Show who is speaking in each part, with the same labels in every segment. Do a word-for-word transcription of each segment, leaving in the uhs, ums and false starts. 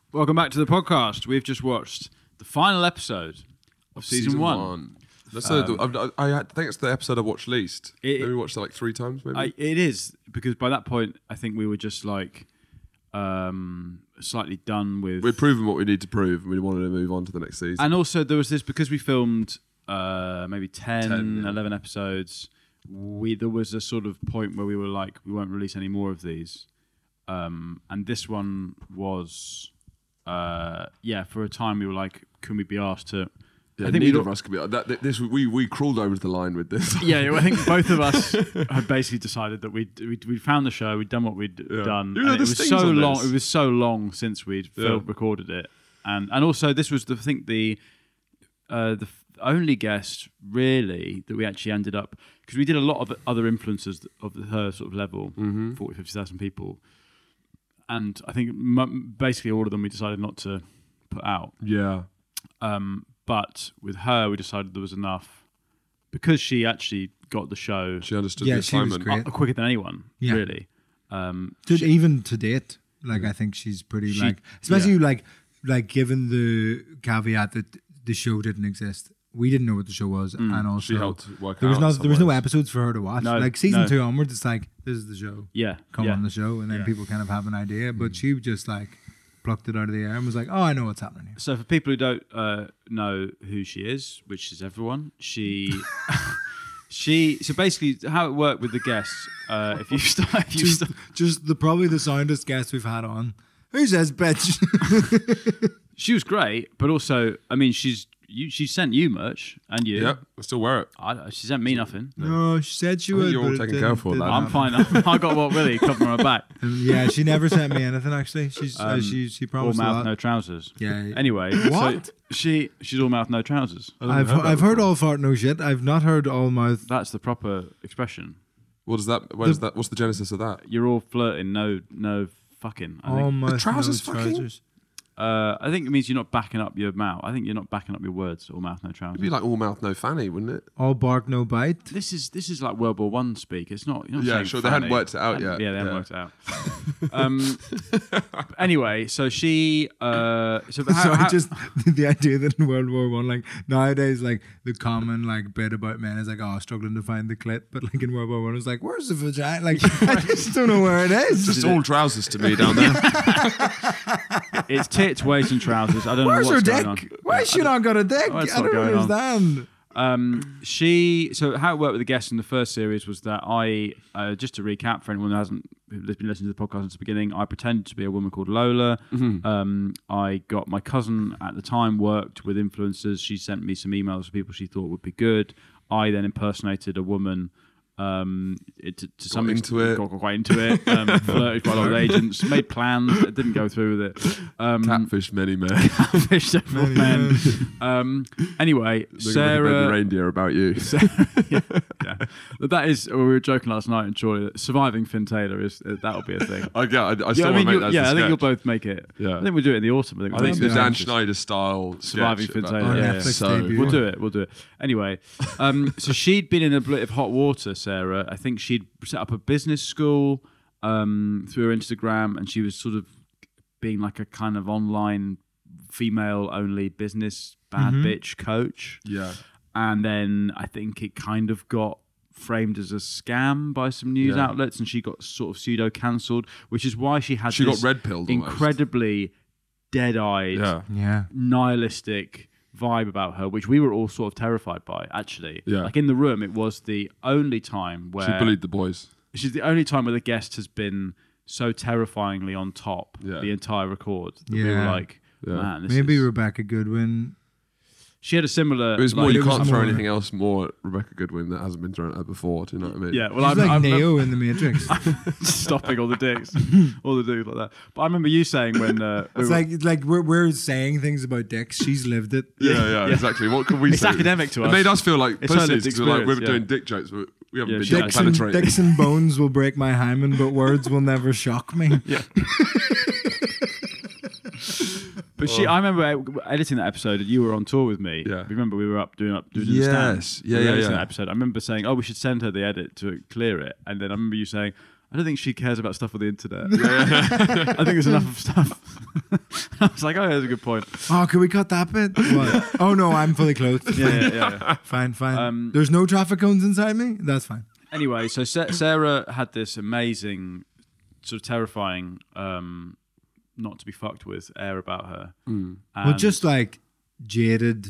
Speaker 1: Welcome back to the podcast. We've just watched the final episode of season,
Speaker 2: season
Speaker 1: one.
Speaker 2: one. That's um, the, I, I think it's the episode I watched least.
Speaker 1: It,
Speaker 2: maybe we watched it like three times. Maybe
Speaker 1: I, it is because by that point, I think we were just like um, slightly done with.
Speaker 2: We'd proven what we need to prove, and we wanted to move on to the next season.
Speaker 1: And also, there was this because we filmed uh, maybe ten,
Speaker 2: ten yeah.
Speaker 1: eleven episodes. We there was a sort of point where we were like, we won't release any more of these, um, and this one was. Uh, yeah, for a time we were like, can we be asked to?
Speaker 2: Yeah,
Speaker 1: I think
Speaker 2: neither of us could be. That, this we we crawled over the line with this.
Speaker 1: Yeah, I think both of us had basically decided that we'd we'd, we'd found the show, we'd done what we'd yeah. done.
Speaker 2: You know,
Speaker 1: and it was so long.
Speaker 2: This.
Speaker 1: It was so long since we'd yeah. filmed, recorded it, and and also this was the I think the uh, the only guest really that we actually ended up because we did a lot of other influencers of her sort of level,
Speaker 2: mm-hmm.
Speaker 1: forty, fifty thousand people. And I think m- basically all of them we decided not to put out.
Speaker 2: Yeah.
Speaker 1: Um, but with her, we decided there was enough because she actually got the show.
Speaker 2: She understood
Speaker 3: yeah,
Speaker 2: the assignment
Speaker 3: she was great.
Speaker 1: Uh, quicker than anyone,
Speaker 3: yeah.
Speaker 1: really. Um,
Speaker 3: to,
Speaker 1: she,
Speaker 3: even to date, like I think she's pretty
Speaker 1: she,
Speaker 3: like, especially
Speaker 1: yeah.
Speaker 3: like, like given the caveat that the show didn't exist. We didn't know what the show was,
Speaker 1: mm.
Speaker 3: and also
Speaker 2: she helped work
Speaker 3: there was
Speaker 2: out
Speaker 3: no there was no
Speaker 2: ways.
Speaker 3: episodes for her to watch.
Speaker 1: No,
Speaker 3: like season
Speaker 1: no.
Speaker 3: two onwards, it's like this is the show.
Speaker 1: Yeah,
Speaker 3: come
Speaker 1: yeah.
Speaker 3: on the show, and then
Speaker 1: yeah.
Speaker 3: people kind of have an idea. But mm. she just like plucked it out of the air and was like, "Oh, I know what's happening here."
Speaker 1: So for people who don't uh, know who she is, which is everyone, she. She so basically how it worked with the guests. Uh, if you start, if you
Speaker 3: just,
Speaker 1: start,
Speaker 3: just the probably the soundest guest we've had on. Who says bitch?
Speaker 1: She was great, but also I mean she's you. She sent you merch and you.
Speaker 2: Yeah, I still wear it.
Speaker 1: I, she sent me nothing.
Speaker 3: No, she said she
Speaker 2: I
Speaker 3: would.
Speaker 2: think you're all
Speaker 3: but
Speaker 2: taken
Speaker 3: it
Speaker 2: care
Speaker 3: didn't-
Speaker 2: for that.
Speaker 3: didn't
Speaker 1: I'm
Speaker 3: happen.
Speaker 1: fine. I got what Willie covering my back.
Speaker 3: Yeah, she never sent me anything. Actually, she's uh,
Speaker 1: Um,
Speaker 3: she she
Speaker 1: All
Speaker 3: promised a
Speaker 1: mouth,
Speaker 3: lot.
Speaker 1: no trousers.
Speaker 3: Yeah.
Speaker 1: Anyway,
Speaker 3: What?
Speaker 1: So she she's all mouth, no trousers.
Speaker 3: I've
Speaker 2: heard that
Speaker 3: I've heard
Speaker 2: before.
Speaker 3: all fart no shit. I've not heard all mouth.
Speaker 1: That's the proper expression.
Speaker 2: What does that? Where
Speaker 3: The-
Speaker 2: does that? What's the genesis of that?
Speaker 1: You're all flirting, no no fucking. I
Speaker 3: All
Speaker 1: think.
Speaker 3: mouth
Speaker 2: trousers
Speaker 3: no
Speaker 2: fucking?
Speaker 3: trousers.
Speaker 1: Uh, I think it means you're not backing up your mouth. I think you're not backing up your words. All mouth, no trousers.
Speaker 2: It'd be like all mouth, no fanny, wouldn't it?
Speaker 3: All bark no bite.
Speaker 1: This is this is like World War One speak. It's not. You're not
Speaker 2: Yeah,
Speaker 1: saying
Speaker 2: sure, they hadn't
Speaker 1: fanny.
Speaker 2: worked it out
Speaker 1: Hadn't-
Speaker 2: yet.
Speaker 1: Yeah, they hadn't
Speaker 2: Yeah.
Speaker 1: worked it out. um, anyway, so she. Uh, so how,
Speaker 3: so
Speaker 1: how,
Speaker 3: I just the idea that in World War One, like nowadays, like the common like bit about men is like, oh, struggling to find the clit, but like in World War One, it's like, where's the vagina? Like I just don't know where it is.
Speaker 2: Just all trousers to me down there.
Speaker 1: it's tits, waist, and trousers. I don't
Speaker 3: Where's
Speaker 1: know what's
Speaker 3: her
Speaker 1: going
Speaker 3: dick?
Speaker 1: on.
Speaker 3: Why she not got a dick?
Speaker 1: What's
Speaker 3: I
Speaker 1: not
Speaker 3: don't
Speaker 1: going on?
Speaker 3: understand.
Speaker 1: Um, she so how it worked with the guests in the first series was that I uh, just to recap for anyone who hasn't who's been listening to the podcast since the beginning, I pretended to be a woman called Lola.
Speaker 2: Mm-hmm.
Speaker 1: Um, I got my cousin at the time worked with influencers. She sent me some emails of people she thought would be good. I then impersonated a woman. Um, it, to, to some
Speaker 2: into
Speaker 1: extent,
Speaker 2: it.
Speaker 1: got, got quite into it. Um, flirted quite a lot with agents, made plans. It didn't go through with it. Um,
Speaker 2: Catfish many men.
Speaker 1: Catfish several men. Um, anyway,
Speaker 2: They're
Speaker 1: Sarah.
Speaker 2: gonna make a reindeer about you.
Speaker 1: yeah, yeah. But that is, we were joking last night, and surely that surviving Finn Taylor is uh, that'll be a thing.
Speaker 2: I, yeah, I, I still
Speaker 1: yeah, I
Speaker 2: want
Speaker 1: mean,
Speaker 2: to make
Speaker 1: you'll-
Speaker 2: that. as
Speaker 1: yeah,
Speaker 2: a
Speaker 1: I think
Speaker 2: sketch.
Speaker 1: you'll both make it.
Speaker 2: Yeah.
Speaker 1: I think we'll do it in the autumn. I think,
Speaker 2: I think
Speaker 1: we'll
Speaker 2: the
Speaker 1: do
Speaker 2: Dan
Speaker 1: it.
Speaker 2: Schneider style
Speaker 1: Surviving
Speaker 2: sketch
Speaker 1: Finn
Speaker 2: about-
Speaker 1: Taylor.
Speaker 3: On
Speaker 1: Yeah,
Speaker 3: Netflix
Speaker 1: yeah.
Speaker 2: So-
Speaker 3: debut.
Speaker 1: We'll do it. We'll do it. Anyway, um, so she'd been in a bit of hot water, Sarah. I think she'd set up a business school um, through her Instagram, and she was sort of being like a kind of online female-only business bad
Speaker 3: Mhm.
Speaker 1: bitch coach.
Speaker 2: Yeah.
Speaker 1: And then I think it kind of got framed as a scam by some news
Speaker 2: Yeah.
Speaker 1: outlets, and she got sort of pseudo cancelled, which is why she had
Speaker 2: She
Speaker 1: this
Speaker 2: got red pilled.
Speaker 1: incredibly dead-eyed,
Speaker 2: Yeah.
Speaker 3: Yeah.
Speaker 1: nihilistic vibe about her, which we were all sort of terrified by. Actually,
Speaker 2: Yeah.
Speaker 1: like in the room, it was the only time where
Speaker 2: She bullied the boys.
Speaker 1: she's the only time where the guest has been so terrifyingly on top
Speaker 2: Yeah.
Speaker 1: the entire record. That we were
Speaker 3: Yeah.
Speaker 1: like,
Speaker 2: Yeah.
Speaker 1: man, this
Speaker 3: Maybe
Speaker 1: is...
Speaker 3: Rebecca Goodwin.
Speaker 1: she had a similar.
Speaker 2: It was more.
Speaker 1: like-
Speaker 2: You
Speaker 3: it was
Speaker 2: can't throw
Speaker 3: more-
Speaker 2: anything else more Rebecca Goodwin that hasn't been thrown at her before. Do you know what I mean?
Speaker 1: Yeah, well,
Speaker 3: She's
Speaker 1: I'm,
Speaker 3: like
Speaker 1: I'm,
Speaker 3: Neo in the Matrix.
Speaker 1: stopping all the dicks, all the dudes like that. But I remember you saying when uh, we
Speaker 3: It's
Speaker 1: were-
Speaker 3: like it's like we're we're saying things about dicks. She's lived it.
Speaker 2: Yeah, yeah,
Speaker 1: Yeah.
Speaker 2: exactly. What can we
Speaker 1: it's
Speaker 2: say?
Speaker 1: academic to
Speaker 2: It
Speaker 1: us.
Speaker 2: made us feel like
Speaker 1: It's her
Speaker 2: pussies
Speaker 1: lived
Speaker 2: 'cause we're like we were
Speaker 1: experience,
Speaker 2: doing dick jokes, but we haven't
Speaker 1: Yeah,
Speaker 2: been
Speaker 1: she
Speaker 2: dick
Speaker 1: has.
Speaker 3: Dicks and,
Speaker 2: penetrating.
Speaker 3: dicks and bones will break my hymen, but words will never shock me.
Speaker 1: Yeah. But she, I remember editing that episode, and you were on tour with me.
Speaker 2: Yeah.
Speaker 1: Remember we were up doing up doing
Speaker 2: Yes.
Speaker 1: the stand.
Speaker 2: Yeah,
Speaker 1: We were
Speaker 2: yeah,
Speaker 1: editing
Speaker 2: yeah.
Speaker 1: That episode. I remember saying, "Oh, we should send her the edit to clear it," and then I remember you saying, I don't think she cares about stuff on the internet. I think there's enough of stuff. I was like, oh, yeah, that's a good point.
Speaker 3: Oh, can we cut that bit? What? Oh no, I'm fully clothed.
Speaker 1: Yeah, yeah, yeah. yeah.
Speaker 3: Fine, fine.
Speaker 1: Um,
Speaker 3: There's no traffic cones inside me. That's fine.
Speaker 1: Anyway, so Sa- Sarah had this amazing, sort of terrifying, um, not to be fucked with air about her.
Speaker 2: Mm.
Speaker 3: Well, just like jaded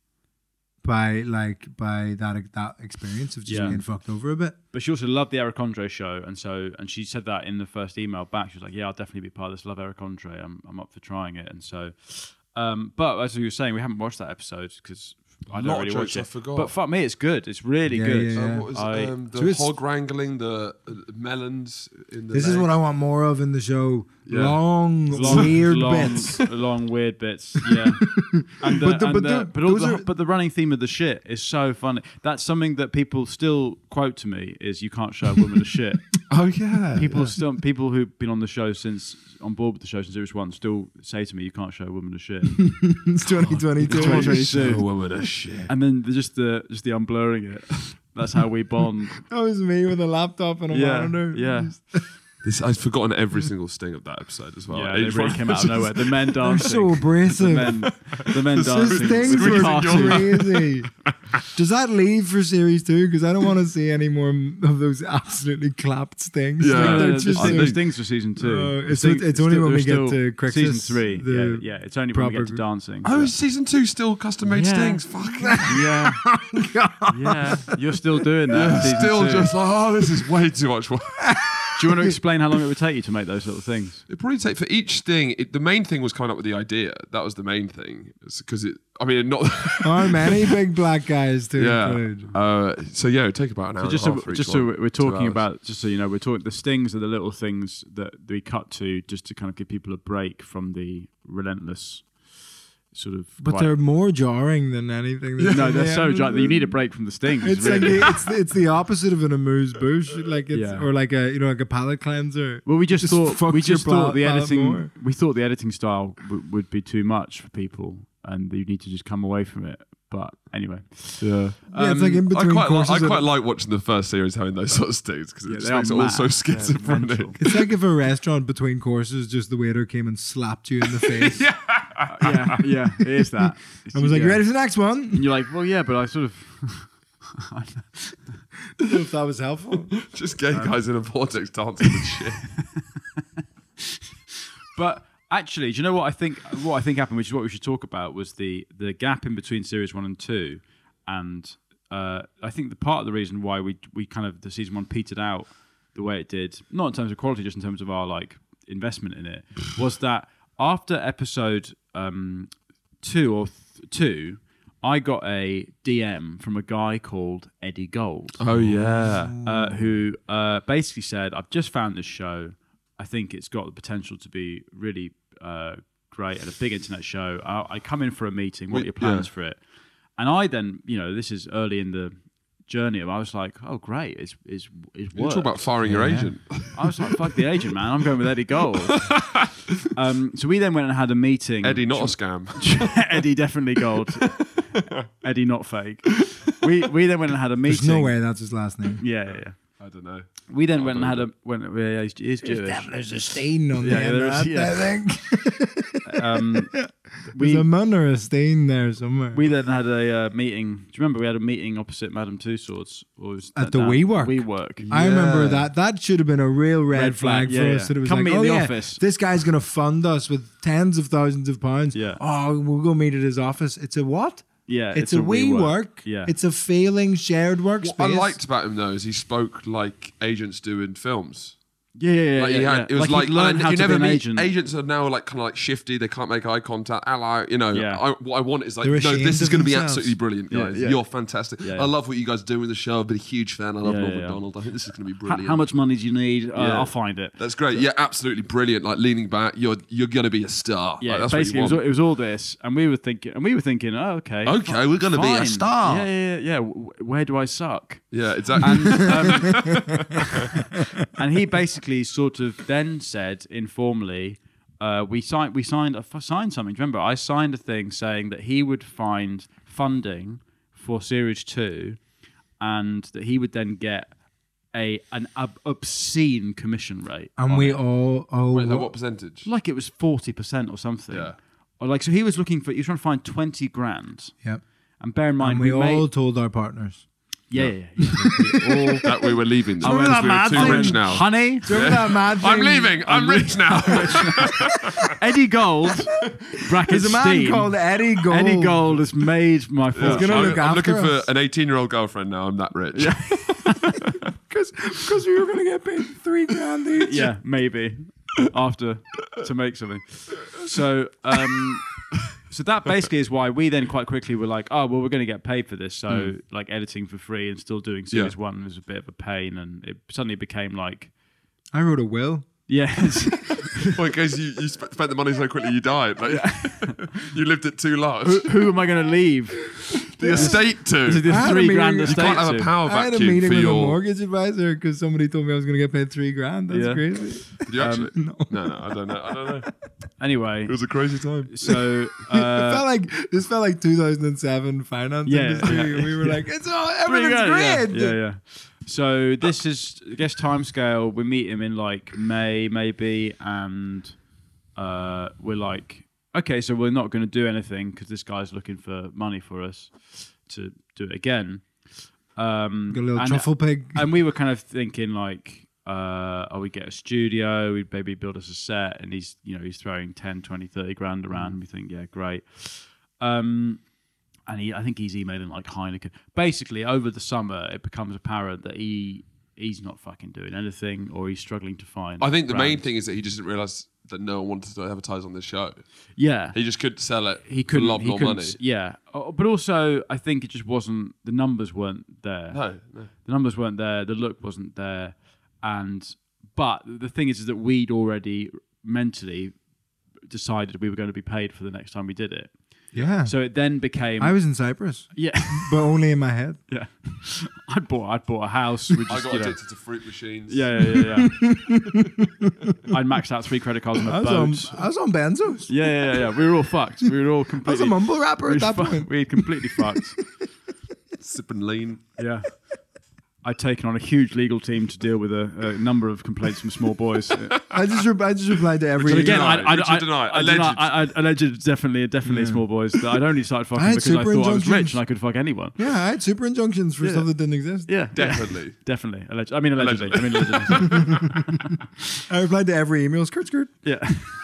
Speaker 3: by like by that that experience of just
Speaker 1: Yeah.
Speaker 3: being fucked over a bit.
Speaker 1: But she also loved the Eric Andre show, and so and she said that in the first email back. She was like, "Yeah, I'll definitely be part of this. Love Eric Andre. I'm I'm up for trying it." And so, um, but as you were saying, we haven't watched that episode because I don't
Speaker 2: Lot of
Speaker 1: really
Speaker 2: jokes
Speaker 1: watch it.
Speaker 2: I forgot.
Speaker 1: But fuck me, it's good. It's really
Speaker 3: Yeah,
Speaker 1: good.
Speaker 3: yeah,
Speaker 2: Uh,
Speaker 3: yeah.
Speaker 2: what was
Speaker 1: I-
Speaker 2: um, the
Speaker 3: So it's-
Speaker 2: hog wrangling, the uh, melons in the
Speaker 3: This is
Speaker 2: leg?
Speaker 3: what I want more of in the show.
Speaker 2: Yeah.
Speaker 3: Long,
Speaker 1: Long,
Speaker 3: weird
Speaker 1: long,
Speaker 3: bits.
Speaker 1: long weird bits. Yeah, and the,
Speaker 3: But the-
Speaker 1: and
Speaker 3: but
Speaker 1: the-
Speaker 3: the-
Speaker 1: but all
Speaker 3: those
Speaker 1: the,
Speaker 3: are-
Speaker 1: but the running theme of the shit is so funny. That's something that people still quote to me: is you can't show a woman a shit.
Speaker 2: Oh yeah.
Speaker 1: People
Speaker 2: yeah.
Speaker 1: still people who've been on the show since on board with the show since series one still say to me, "You can't show a woman a shit."
Speaker 3: It's twenty twenty-two.
Speaker 1: It's twenty twenty-two.
Speaker 2: Show a woman a shit.
Speaker 1: And then the- just the just the unblurring it. That's how we bond.
Speaker 3: That was me with a laptop and a
Speaker 1: Yeah,
Speaker 3: monitor.
Speaker 1: yeah.
Speaker 2: This, I've forgotten every single sting of that episode as well.
Speaker 1: Yeah,
Speaker 2: Each
Speaker 1: they really
Speaker 2: one-
Speaker 1: came out of nowhere. The men
Speaker 3: They're
Speaker 1: dancing.
Speaker 3: so abrasive.
Speaker 1: the men, the men
Speaker 3: Those
Speaker 1: dancing.
Speaker 3: things
Speaker 1: With
Speaker 3: were
Speaker 1: cartoon.
Speaker 3: crazy. Does that leave for series two? Because I don't want to see any more of those absolutely clapped stings.
Speaker 2: Yeah.
Speaker 3: Like,
Speaker 1: No, no,
Speaker 3: they're
Speaker 1: no,
Speaker 3: just
Speaker 1: there's,
Speaker 2: I
Speaker 1: there's
Speaker 2: think-
Speaker 1: things for season two.
Speaker 3: Uh,
Speaker 1: There's
Speaker 3: it's-
Speaker 1: things-
Speaker 3: it's only
Speaker 1: still-
Speaker 3: when we
Speaker 1: there's
Speaker 3: get
Speaker 1: still
Speaker 3: to Crixus,
Speaker 1: season three.
Speaker 3: the
Speaker 1: Yeah, yeah, it's only when we get
Speaker 3: proper
Speaker 1: to
Speaker 3: gr-
Speaker 1: dancing.
Speaker 2: Oh,
Speaker 1: but-
Speaker 2: is season two still custom made
Speaker 1: Yeah.
Speaker 2: stings? Fuck.
Speaker 1: yeah, yeah. You're still doing that. in season
Speaker 2: Still
Speaker 1: two.
Speaker 2: just like, oh, this is way too much work.
Speaker 1: Do you want to explain how long it would take you to make those little things?
Speaker 2: It probably take for each sting. It, the main thing was coming up with the idea. That was the main thing, because it. I mean, not.
Speaker 3: How many big black guys to
Speaker 2: yeah.
Speaker 3: include?
Speaker 2: Uh, so yeah, it would take about an hour.
Speaker 1: So just
Speaker 2: and a
Speaker 1: so,
Speaker 2: half for each
Speaker 1: just so
Speaker 2: one.
Speaker 1: we're
Speaker 2: Two
Speaker 1: talking
Speaker 2: hours.
Speaker 1: about, just so you know, we're talking. The stings are the little things that we cut to, just to kind of give people a break from the relentless sort of.
Speaker 3: But
Speaker 1: right-
Speaker 3: they're more jarring than anything. that's
Speaker 1: no,
Speaker 3: in
Speaker 1: they're
Speaker 3: the
Speaker 1: so
Speaker 3: end of
Speaker 1: dry.
Speaker 3: the-
Speaker 1: You need a break from the stings.
Speaker 3: It's
Speaker 1: really.
Speaker 3: like the, it's the, it's the opposite of an amuse bouche, like it's
Speaker 1: Yeah.
Speaker 3: or like a you know like a palate cleanser.
Speaker 1: Well, we just,
Speaker 3: Just
Speaker 1: thought
Speaker 3: fucks
Speaker 1: we
Speaker 3: your
Speaker 1: just thought the
Speaker 3: palate
Speaker 1: editing
Speaker 3: more.
Speaker 1: we thought the editing style w- would be too much for people, and you need to just come away from it. But anyway,
Speaker 2: Yeah.
Speaker 3: Yeah, it's like in
Speaker 2: I
Speaker 3: between
Speaker 2: quite, li-
Speaker 3: courses.
Speaker 2: I
Speaker 3: of-
Speaker 2: quite like watching the first series having those sort of stings because it
Speaker 1: Yeah,
Speaker 2: just
Speaker 1: they are
Speaker 2: makes it all so
Speaker 1: mad.
Speaker 2: schizophrenic.
Speaker 1: mental.
Speaker 3: It's like if a restaurant between courses, just the waiter came and slapped you in the face.
Speaker 2: yeah.
Speaker 1: yeah, yeah, it is that.
Speaker 3: I was like,
Speaker 1: Yeah.
Speaker 3: "You ready for the next one?"
Speaker 1: And you're like, well, yeah, but I sort of.
Speaker 3: I don't know if that was helpful.
Speaker 2: Just gay guys in a vortex dancing and shit.
Speaker 1: But actually, do you know what I think? What I think happened, which is what we should talk about, was the the gap in between series one and two, and uh, I think the part of the reason why we we kind of the season one petered out the way it did, not in terms of quality, just in terms of our like investment in it, was that after episode um, two or th- two, I got a D M from a guy called Eddie Gold.
Speaker 2: Oh yeah.
Speaker 1: uh, who uh, basically said, I've just found this show. I think it's got the potential to be really uh, great and a big internet show. I, I come in for a meeting. What are your plans
Speaker 2: Yeah.
Speaker 1: for it? And I then, you know, this is early in the journey. I was like, oh, great. It's, it's, it's
Speaker 2: You
Speaker 1: worked.
Speaker 2: talk about firing your
Speaker 3: Yeah.
Speaker 2: agent.
Speaker 1: I was like, fuck the agent, man. I'm going with Eddie Gold. um, so we then went and had a meeting.
Speaker 2: Eddie, not a scam.
Speaker 1: Eddie, definitely Gold. Eddie, not fake. We, we then went and had a meeting.
Speaker 3: There's no way that's his last name.
Speaker 1: Yeah, yeah, yeah.
Speaker 2: I don't know.
Speaker 1: We then
Speaker 2: I
Speaker 1: went and had
Speaker 2: believe
Speaker 1: a went. Yeah, he's, he's Jewish.
Speaker 3: There's a stain on
Speaker 1: Yeah,
Speaker 3: the end
Speaker 1: there
Speaker 3: of
Speaker 1: is,
Speaker 3: that,
Speaker 1: yeah.
Speaker 3: I think.
Speaker 1: Um,
Speaker 3: There's
Speaker 1: we
Speaker 3: a mun or a stain there somewhere.
Speaker 1: we then had a uh, meeting. Do you remember we had a meeting opposite Madame Tussauds? Or was
Speaker 3: At
Speaker 1: that
Speaker 3: the
Speaker 1: that?
Speaker 3: WeWork?
Speaker 1: WeWork.
Speaker 3: I remember
Speaker 2: Yeah.
Speaker 3: that. That should have been a real red,
Speaker 1: Red flag,
Speaker 3: flag,
Speaker 1: yeah,
Speaker 3: for
Speaker 1: yeah.
Speaker 3: us. That it was
Speaker 1: Come
Speaker 3: like,
Speaker 1: meet in
Speaker 3: oh
Speaker 1: the
Speaker 3: yeah,
Speaker 1: office.
Speaker 3: this guy's going to fund us with tens of thousands of pounds.
Speaker 1: Yeah.
Speaker 3: Oh, we'll go meet at his office. It's a what?
Speaker 1: Yeah,
Speaker 3: It's, a, WeWork.
Speaker 1: Yeah.
Speaker 3: It's a failing shared workspace.
Speaker 2: What I liked about him though is he spoke like agents do in films.
Speaker 1: Yeah, yeah, yeah.
Speaker 2: Like
Speaker 1: yeah,
Speaker 2: he had,
Speaker 1: yeah.
Speaker 2: it was like,
Speaker 1: he'd learned
Speaker 2: and
Speaker 1: how
Speaker 2: you
Speaker 1: to
Speaker 2: never
Speaker 1: be an
Speaker 2: meet
Speaker 1: agent.
Speaker 2: agents are now like kind of like shifty. They can't make eye contact. Hello, you know.
Speaker 1: Yeah.
Speaker 2: I, what I want is like,
Speaker 3: They're
Speaker 2: no,
Speaker 3: ashamed
Speaker 2: this is
Speaker 3: of
Speaker 2: going to be
Speaker 3: themselves.
Speaker 2: absolutely brilliant,
Speaker 1: Yeah,
Speaker 2: guys.
Speaker 1: yeah.
Speaker 2: You're fantastic.
Speaker 1: Yeah, yeah.
Speaker 2: I love what you guys do with the show. I've been a huge fan. I love
Speaker 1: Yeah,
Speaker 2: Norm
Speaker 1: yeah, yeah.
Speaker 2: Macdonald. I think this is going to be
Speaker 1: How,
Speaker 2: brilliant.
Speaker 1: how much money do you need? Uh,
Speaker 2: Yeah.
Speaker 1: I'll find it.
Speaker 2: That's great. Yeah, absolutely brilliant. Like leaning back, you're you're going to be a star.
Speaker 1: Yeah,
Speaker 2: like, that's
Speaker 1: basically, it
Speaker 2: what
Speaker 1: was,
Speaker 2: you
Speaker 1: all-
Speaker 2: want.
Speaker 1: it was all this, and we were thinking, and we were thinking, oh, okay,
Speaker 2: Okay,
Speaker 1: fi-
Speaker 2: we're gonna be a
Speaker 1: fine.
Speaker 2: star.
Speaker 1: Yeah, yeah, yeah. yeah. W- Where do I suck?
Speaker 2: Yeah, exactly.
Speaker 1: And, um, and he basically sort of then said informally, uh, we signed we signed I signed something. Do you remember? I signed a thing saying that he would find funding for series two, and that he would then get a an ob- obscene commission rate,
Speaker 3: And
Speaker 1: on
Speaker 3: we
Speaker 1: it.
Speaker 3: all, oh,
Speaker 2: Wait, like what percentage?
Speaker 1: like it was forty percent or something.
Speaker 2: Yeah.
Speaker 1: Or like so, he was looking for he was trying to find twenty grand.
Speaker 3: Yep.
Speaker 1: And bear in mind,
Speaker 3: And we,
Speaker 1: we, made,
Speaker 3: all told our partners.
Speaker 1: yeah, yeah, yeah, yeah. We all,
Speaker 2: That we were leaving. Them,
Speaker 3: Remember that
Speaker 2: because we were
Speaker 3: mad
Speaker 2: too
Speaker 3: thing?
Speaker 2: rich now.
Speaker 1: honey,
Speaker 3: Do you remember that mad thing?
Speaker 2: I'm leaving. I'm rich now.
Speaker 1: Eddie Gold, brackets
Speaker 3: There's a man
Speaker 1: Steen.
Speaker 3: called Eddie Gold.
Speaker 1: Eddie Gold has made my fortune.
Speaker 3: gonna
Speaker 2: I'm,
Speaker 3: look
Speaker 2: I'm
Speaker 3: after
Speaker 2: looking
Speaker 3: us.
Speaker 2: for an eighteen-year-old girlfriend now. I'm that rich.
Speaker 3: Because we were going to get paid three grand each.
Speaker 1: Yeah, maybe after to make something. So, um, so that basically is why we then quite quickly were like, oh well, we're going to get paid for this. So, like editing for free and still doing series
Speaker 2: Yeah.
Speaker 1: one was a bit of a pain, and it suddenly became like,
Speaker 3: I wrote a will.
Speaker 1: yeah, it's-
Speaker 2: Well, in case you, you sp- spent the money so quickly you died. Like, you lived it too large.
Speaker 1: who am I going to leave?
Speaker 2: The estate to.
Speaker 1: This
Speaker 2: You
Speaker 3: I had a
Speaker 1: three
Speaker 3: meeting-
Speaker 1: grand
Speaker 3: You
Speaker 1: estate.
Speaker 2: can't have a
Speaker 1: to.
Speaker 2: power
Speaker 3: I had a
Speaker 2: vacuum
Speaker 3: meeting
Speaker 2: for
Speaker 3: with a
Speaker 2: your.
Speaker 3: mortgage advisor because somebody told me I was going to get paid three grand. That's
Speaker 1: Yeah.
Speaker 3: crazy.
Speaker 2: Did you actually?
Speaker 3: No.
Speaker 2: no, no, I don't know. I don't know.
Speaker 1: Anyway,
Speaker 2: It was a crazy time.
Speaker 1: so
Speaker 3: it
Speaker 1: uh,
Speaker 3: felt like this felt like two thousand seven finance
Speaker 1: Yeah,
Speaker 3: industry.
Speaker 1: yeah.
Speaker 3: And we were like, it's all
Speaker 1: Three
Speaker 3: everything's
Speaker 1: grand,
Speaker 3: great.
Speaker 1: Yeah, yeah, yeah. So this is, I guess, time scale. We meet him in like May, maybe, and uh, we're like, okay, so we're not going to do anything because this guy's looking for money for us to do it again. Um,
Speaker 3: Got a little
Speaker 1: and,
Speaker 3: truffle pig.
Speaker 1: and we were kind of thinking like, uh, oh, we get a studio, we'd maybe build us a set, and he's, you know, he's throwing ten, twenty, thirty grand around. And we think, yeah, great. Um, and he, I think he's emailing like Heineken. Basically, over the summer, it becomes apparent that he he's not fucking doing anything, or he's struggling to find.
Speaker 2: I think the main
Speaker 1: brands.
Speaker 2: thing is that he just didn't realize that no one wanted to advertise on this show.
Speaker 1: yeah,
Speaker 2: He just couldn't sell it.
Speaker 1: he
Speaker 2: for
Speaker 1: couldn't.
Speaker 2: a lot
Speaker 1: he
Speaker 2: more
Speaker 1: couldn't.
Speaker 2: money.
Speaker 1: Yeah, Uh, but also I think it just wasn't. The numbers weren't there.
Speaker 2: No, no.
Speaker 1: The numbers weren't there. The look wasn't there, and but the thing is, is that we'd already mentally decided we were going to be paid for the next time we did it.
Speaker 3: Yeah.
Speaker 1: So it then became.
Speaker 3: I was in Cyprus,
Speaker 1: yeah.
Speaker 3: but only in my head.
Speaker 1: Yeah, I bought I bought a house. We
Speaker 2: I
Speaker 1: just,
Speaker 2: got
Speaker 1: you know,
Speaker 2: addicted to fruit machines.
Speaker 1: yeah, yeah, yeah, yeah. I'd maxed out three credit cards on
Speaker 3: I
Speaker 1: a
Speaker 3: was,
Speaker 1: boat.
Speaker 3: on, I was on benzos.
Speaker 1: Yeah, yeah, yeah, yeah. We were all fucked. We were all
Speaker 3: I was
Speaker 1: completely.
Speaker 3: a mumble rapper
Speaker 1: we
Speaker 3: at
Speaker 1: were
Speaker 3: that
Speaker 1: fu-
Speaker 3: point.
Speaker 1: We were completely fucked.
Speaker 2: Sipping lean.
Speaker 1: Yeah. I'd taken on a huge legal team to deal with a, a number of complaints from small boys.
Speaker 3: I just re- I just replied to every.
Speaker 1: But again,
Speaker 2: deny?
Speaker 1: I, I,
Speaker 2: Would you
Speaker 1: I,
Speaker 2: deny?
Speaker 1: I,
Speaker 2: Alleged.
Speaker 1: deny- I, I, alleged definitely, definitely
Speaker 3: Yeah.
Speaker 1: small boys. That I'd only started fucking
Speaker 3: I had
Speaker 1: because I
Speaker 3: super
Speaker 1: thought I was rich
Speaker 3: injunctions.
Speaker 1: and I could fuck anyone.
Speaker 3: yeah, I had super injunctions for
Speaker 1: Yeah.
Speaker 3: stuff that didn't exist.
Speaker 1: Yeah,
Speaker 2: Definitely.
Speaker 1: definitely. Alleged. I mean, allegedly.
Speaker 2: Allegedly.
Speaker 1: I mean, allegedly.
Speaker 3: I replied to every email. Skirt, skirt.
Speaker 1: Yeah.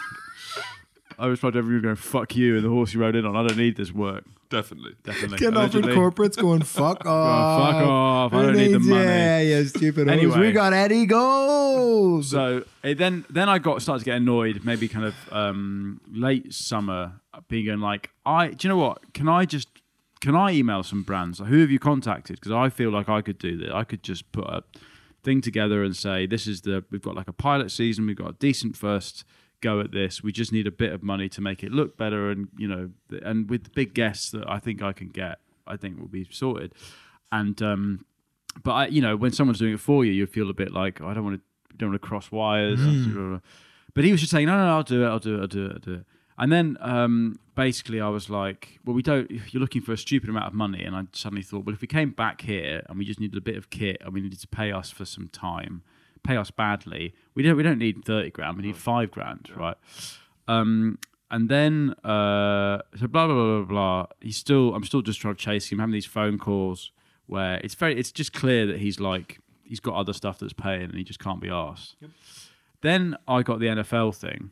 Speaker 1: I was probably everyone going, fuck you, and the horse you rode in on. I don't need this work.
Speaker 2: Definitely.
Speaker 1: Definitely.
Speaker 3: Getting offered
Speaker 1: Allegedly.
Speaker 3: corporates going, fuck off.
Speaker 1: fuck off. I
Speaker 3: Who
Speaker 1: don't need the
Speaker 3: needs-
Speaker 1: money.
Speaker 3: Yeah, yeah, stupid. hoes.
Speaker 1: Anyway.
Speaker 3: We got Eddie Gold.
Speaker 1: So it then, then I got started to get annoyed. Maybe kind of um, late summer, being going like, I. Do you know what? Can I just can I email some brands? Like, who have you contacted? Because I feel like I could do this. I could just put a thing together and say, this is the we've got like a pilot season. We've got a decent first go at this. We just need a bit of money to make it look better, and you know, and with the big guests that I think I can get, I think will be sorted. And um, but I, you know, when someone's doing it for you, you feel a bit like, oh, I don't want to, don't want to cross wires. But he was just saying, no, no, no, I'll do it, I'll do it, I'll do it, I'll do it. And then um, basically, I was like, well, we don't. You're looking for a stupid amount of money, and I suddenly thought, well, if we came back here and we just needed a bit of kit, and we needed to pay us for some time, pay us badly, we don't. We don't need thirty grand. We need five grand, right? Um, and then uh, so blah blah blah blah blah. He's still. I'm still just trying to chase him, having these phone calls where it's very. It's just clear that he's like he's got other stuff that's paying, and he just can't be arsed. Yep. Then I got the N F L thing.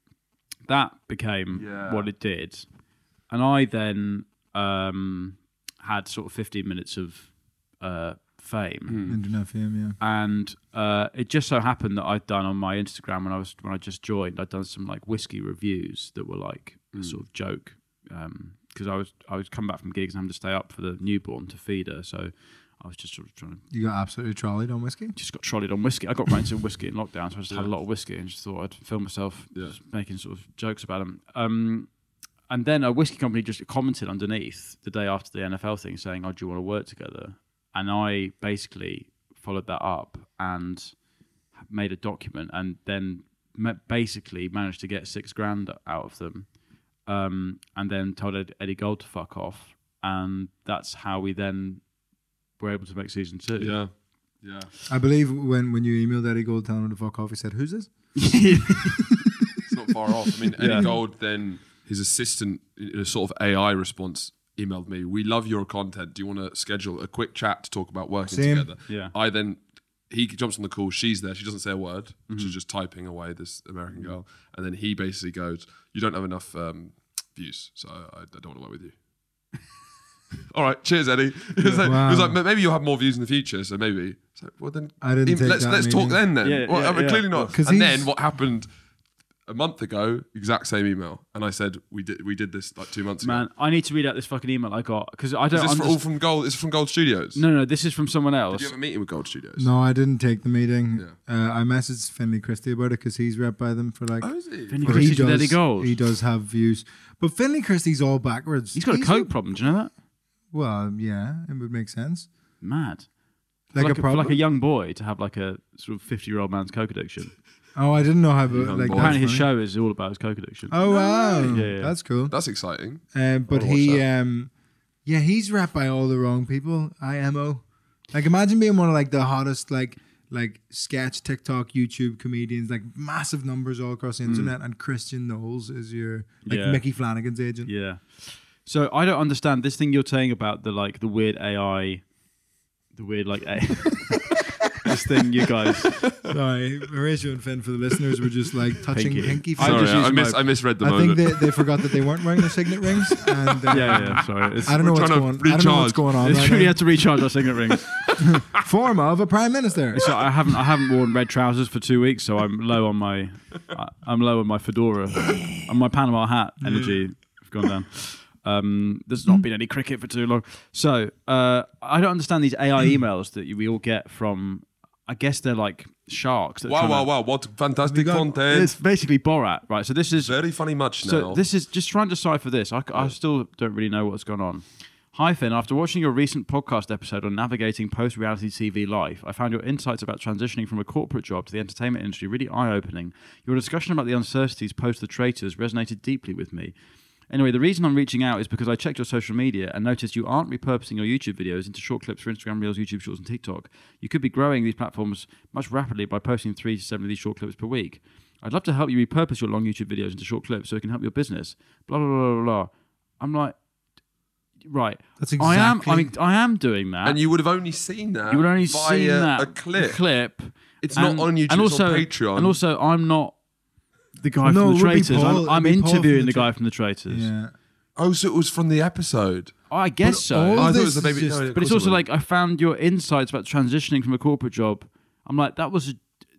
Speaker 1: That became
Speaker 2: Yeah.
Speaker 1: what it did. And I then um, had sort of fifteen minutes of uh, fame.
Speaker 3: Internet fame, yeah.
Speaker 1: And uh, it just so happened that I'd done on my Instagram when I was when I just joined, I'd done some like whiskey reviews that were like a sort of joke. Because I was I was coming back from gigs and having to stay up for the newborn to feed her. So I was just sort of trying to
Speaker 3: You got absolutely trolleyed on whiskey?
Speaker 1: just got trolleyed on whiskey. I got right into whiskey in lockdown, so I just had a lot of whiskey and just thought I'd film myself
Speaker 2: Yeah.
Speaker 1: just making sort of jokes about them. Um, and then a whiskey company just commented underneath the day after the N F L thing saying, oh, do you want to work together? And I basically followed that up and made a document and then ma- basically managed to get six grand out of them um, and then told Ed- Eddie Gold to fuck off. And that's how we then were able to make season two.
Speaker 2: Yeah. Yeah.
Speaker 3: I believe when, when you emailed Eddie Gold telling him to fuck off, he said, "Who's this?"
Speaker 2: It's not far off. I mean, Eddie
Speaker 1: Yeah.
Speaker 2: Gold, then his assistant in a sort of A I response emailed me, "We love your content. Do you want to schedule a quick chat to talk about working
Speaker 3: Same.
Speaker 2: together?"
Speaker 1: Yeah.
Speaker 2: I then, he jumps on the call. She's there. She doesn't say a word.
Speaker 1: Mm-hmm.
Speaker 2: She's just typing away, this American girl. And then he basically goes, "You don't have enough um, views, so I, I don't want to work with you." All right, cheers, Eddie. He was, like,
Speaker 3: Wow.
Speaker 2: he was like, "Maybe you'll have more views in the future, so maybe." It's like, well, then
Speaker 3: I didn't
Speaker 2: even-
Speaker 3: take
Speaker 2: let's
Speaker 3: that
Speaker 2: let's talk
Speaker 3: meeting.
Speaker 2: then. Then,
Speaker 1: Yeah,
Speaker 2: well,
Speaker 1: yeah,
Speaker 2: I mean,
Speaker 1: yeah.
Speaker 2: clearly not.
Speaker 3: 'Cause
Speaker 2: And
Speaker 3: he's-
Speaker 2: then what happened a month ago? Exact same email, and I said we did we did this like two months
Speaker 1: Man,
Speaker 2: ago.
Speaker 1: I need to read out this fucking email I got because I don't.
Speaker 2: Is this for,
Speaker 1: underst-
Speaker 2: all from Gold? Is it from Gold Studios?
Speaker 1: no, no, this is from someone
Speaker 2: Did
Speaker 1: else.
Speaker 2: you have a meeting with Gold Studios?
Speaker 3: No, I didn't take the meeting.
Speaker 2: Yeah.
Speaker 3: Uh, I messaged Finley Christie about it because he's rep by them for like.
Speaker 2: Oh, is it?
Speaker 1: Finley
Speaker 3: But
Speaker 1: Christie's with Eddie Gold.
Speaker 3: He does have views, but Finley Christie's all backwards.
Speaker 1: He's got a coke problem. Do you know that?
Speaker 3: Well, yeah, it would make sense.
Speaker 1: Mad.
Speaker 3: Like,
Speaker 1: like
Speaker 3: a
Speaker 1: for
Speaker 3: problem.
Speaker 1: like a young boy to have like a sort of fifty-year-old man's coke addiction.
Speaker 3: oh, I didn't know how.
Speaker 2: Young
Speaker 3: Like
Speaker 2: boy.
Speaker 3: that's
Speaker 1: Apparently, his
Speaker 3: funny.
Speaker 1: show is all about his coke addiction.
Speaker 3: Oh wow,
Speaker 1: Yeah, yeah.
Speaker 3: that's cool.
Speaker 2: That's exciting.
Speaker 3: Um, but
Speaker 2: I'll watch
Speaker 3: he,
Speaker 2: that.
Speaker 3: um, yeah, he's rep by all the wrong people. I M O. Like, imagine being one of like the hottest like like sketch TikTok YouTube comedians, like massive numbers all across the internet, and Christian Knowles is your like
Speaker 1: Yeah.
Speaker 3: Mickey Flanagan's agent.
Speaker 1: Yeah. So I don't understand this thing you're saying about the like the weird A I, the weird like A. this thing you guys.
Speaker 3: Sorry, Horatio and Finn, for the listeners, were just like touching
Speaker 1: Pinky.
Speaker 3: pinky.
Speaker 1: I
Speaker 2: Sorry,
Speaker 1: just
Speaker 2: I,
Speaker 1: used
Speaker 2: miss,
Speaker 1: my-
Speaker 2: I misread the
Speaker 3: I think
Speaker 2: moment.
Speaker 3: they, they forgot that they weren't wearing their signet rings. And uh,
Speaker 1: Yeah, yeah. Sorry. It's,
Speaker 3: I don't know
Speaker 2: We're
Speaker 3: what's
Speaker 2: trying
Speaker 3: going.
Speaker 2: to
Speaker 3: I don't know what's
Speaker 2: recharge.
Speaker 3: going on.
Speaker 1: it's
Speaker 3: Right
Speaker 1: really
Speaker 3: now.
Speaker 1: had to recharge our signet rings.
Speaker 3: Form of a prime minister.
Speaker 1: So I haven't I haven't worn red trousers for two weeks, so I'm low on my I- I'm low on my fedora and my Panama hat energy have gone down. Um, there's not been any cricket for too long, so uh, I don't understand these A I emails that we all get from. I guess they're like sharks. that are
Speaker 2: Wow,
Speaker 1: trying
Speaker 2: wow,
Speaker 1: to-
Speaker 2: wow! What fantastic
Speaker 3: got-
Speaker 2: content!
Speaker 1: It's basically Borat, right? So this is
Speaker 2: Very funny much now.
Speaker 1: so this is just trying to decipher this. I, I still don't really know what's gone on. Hi Finn, after watching your recent podcast episode on navigating post-reality T V life, I found your insights about transitioning from a corporate job to the entertainment industry really eye-opening. Your discussion about the uncertainties post The Traitors resonated deeply with me. Anyway, the reason I'm reaching out is because I checked your social media and noticed you aren't repurposing your YouTube videos into short clips for Instagram Reels, YouTube Shorts, and TikTok. You could be growing these platforms much rapidly by posting three to seven of these short clips per week. I'd love to help you repurpose your long YouTube videos into short clips so it can help your business. Blah blah blah blah blah. I'm like, right.
Speaker 3: That's
Speaker 1: I am.
Speaker 3: exactly-
Speaker 1: I mean, I am doing that.
Speaker 2: and you would have only seen that.
Speaker 1: You would only
Speaker 2: via
Speaker 1: seen that
Speaker 2: a clip.
Speaker 1: clip.
Speaker 2: It's
Speaker 1: And-
Speaker 2: not on YouTube.
Speaker 1: and
Speaker 2: it's
Speaker 1: also,
Speaker 2: on Patreon.
Speaker 1: And also, I'm not the guy
Speaker 3: No,
Speaker 1: from
Speaker 3: it
Speaker 1: the
Speaker 3: would be
Speaker 1: Traitors.
Speaker 3: Paul-
Speaker 1: I'm, I'm
Speaker 3: it'd be Paul from
Speaker 1: interviewing
Speaker 3: the
Speaker 1: the
Speaker 3: Tra-
Speaker 1: guy from the Traitors.
Speaker 3: Yeah.
Speaker 2: oh, so it was from the episode.
Speaker 1: I guess
Speaker 3: But
Speaker 1: so.
Speaker 3: all
Speaker 2: Oh, I thought it
Speaker 3: this
Speaker 2: was the
Speaker 3: is
Speaker 2: baby.
Speaker 3: just-
Speaker 2: no, of
Speaker 1: But it's
Speaker 2: course
Speaker 1: also
Speaker 2: it
Speaker 1: like I found your insights about transitioning from a corporate job. I'm like, that was a.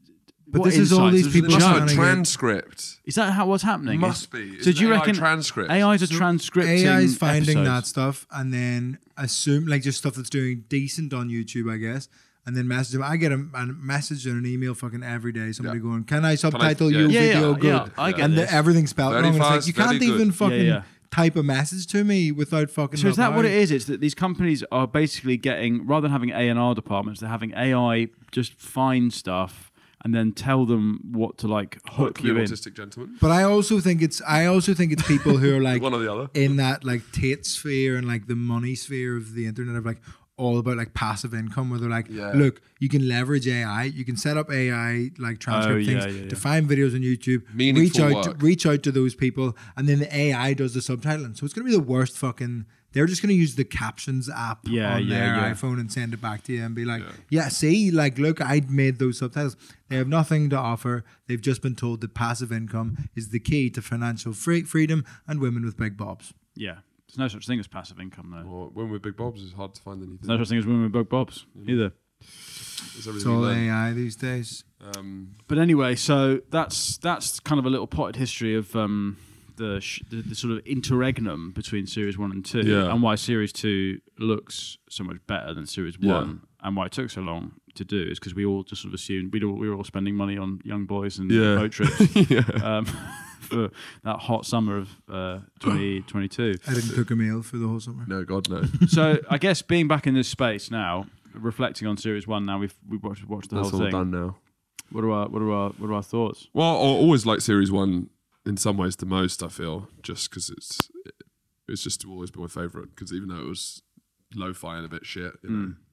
Speaker 3: But
Speaker 1: what
Speaker 3: this is all
Speaker 1: insights?
Speaker 3: these
Speaker 1: It was
Speaker 3: people
Speaker 2: must
Speaker 1: just-
Speaker 2: have
Speaker 3: trying
Speaker 2: a
Speaker 3: to get-
Speaker 2: transcript.
Speaker 1: Is that how what's happening?
Speaker 2: Must
Speaker 1: Is-
Speaker 2: be. It's
Speaker 1: So do you
Speaker 2: an A I
Speaker 1: reckon
Speaker 2: transcript?
Speaker 1: A I is a
Speaker 3: So
Speaker 1: transcripting?
Speaker 3: A I is finding
Speaker 1: episodes?
Speaker 3: that stuff and then assume like just stuff that's doing decent on YouTube, I guess, and then message them. I get a, a message and an email fucking every day. Somebody
Speaker 2: Yeah.
Speaker 3: going, "Can I subtitle
Speaker 2: yeah.
Speaker 3: your
Speaker 1: Yeah, yeah,
Speaker 3: video
Speaker 1: yeah,
Speaker 3: good?"
Speaker 1: I get
Speaker 3: and
Speaker 1: this.
Speaker 3: the, everything's spelled
Speaker 2: Very
Speaker 3: wrong. It's like
Speaker 2: fast,
Speaker 3: you
Speaker 2: very
Speaker 3: can't
Speaker 2: good.
Speaker 3: even
Speaker 1: Yeah,
Speaker 3: fucking
Speaker 1: yeah.
Speaker 3: type a message to me without fucking.
Speaker 1: So is that what it
Speaker 3: replying.
Speaker 1: is? It's that these companies are basically getting, rather than having A and R departments, they're having A I just find stuff and then tell them what to like hook
Speaker 2: Hopefully
Speaker 1: you
Speaker 2: an
Speaker 1: in.
Speaker 2: autistic gentleman.
Speaker 3: But I also think it's I also think it's people who are like
Speaker 2: One or the other.
Speaker 3: in that like Tate sphere and like the money sphere of the internet of like all about like passive income where they're like,
Speaker 2: Yeah.
Speaker 3: look, you can leverage A I, you can set up A I like transcript
Speaker 1: Oh, yeah,
Speaker 3: things
Speaker 1: yeah, yeah.
Speaker 3: to find videos on YouTube,
Speaker 2: Meaningful
Speaker 3: reach out to,
Speaker 2: work.
Speaker 3: reach out to those people, and then the A I does the subtitling. So it's gonna be the worst fucking. They're just gonna use the captions app
Speaker 1: Yeah,
Speaker 3: on
Speaker 1: yeah,
Speaker 3: their
Speaker 1: yeah.
Speaker 3: iPhone and send it back to you and be like,
Speaker 2: Yeah.
Speaker 3: yeah, see, like, look, I made those subtitles. They have nothing to offer. They've just been told that passive income is the key to financial free- freedom and women with big bobs.
Speaker 1: Yeah, there's no such thing as passive income though.
Speaker 2: Or when we're big bobs, it's hard to find anything.
Speaker 1: There's no such thing as women with big bobs either.
Speaker 2: It's
Speaker 3: It's
Speaker 2: everything
Speaker 3: all
Speaker 2: we learn.
Speaker 3: A I these days.
Speaker 2: Um,
Speaker 1: But anyway, so that's that's kind of a little potted history of um, the, sh- the the sort of interregnum between series one and two,
Speaker 2: Yeah.
Speaker 1: and why series two looks so much better than series
Speaker 2: Yeah.
Speaker 1: one, and why it took so long to do is because we all just sort of assumed we'd all, we were all spending money on young boys and
Speaker 2: Yeah.
Speaker 1: boat trips um, for that hot summer of uh, twenty twenty-two.
Speaker 3: I didn't cook a meal for the whole summer.
Speaker 2: no, God, no.
Speaker 1: So I guess being back in this space now, reflecting on series one, now we've we've watched, watched the
Speaker 2: That's
Speaker 1: whole
Speaker 2: all
Speaker 1: thing.
Speaker 2: done now.
Speaker 1: What are our what are our what are our thoughts?
Speaker 2: Well, I always like series one in some ways the most. I feel just because it's it's just always been my favorite. Because even though it was lo-fi and a bit shit, you know,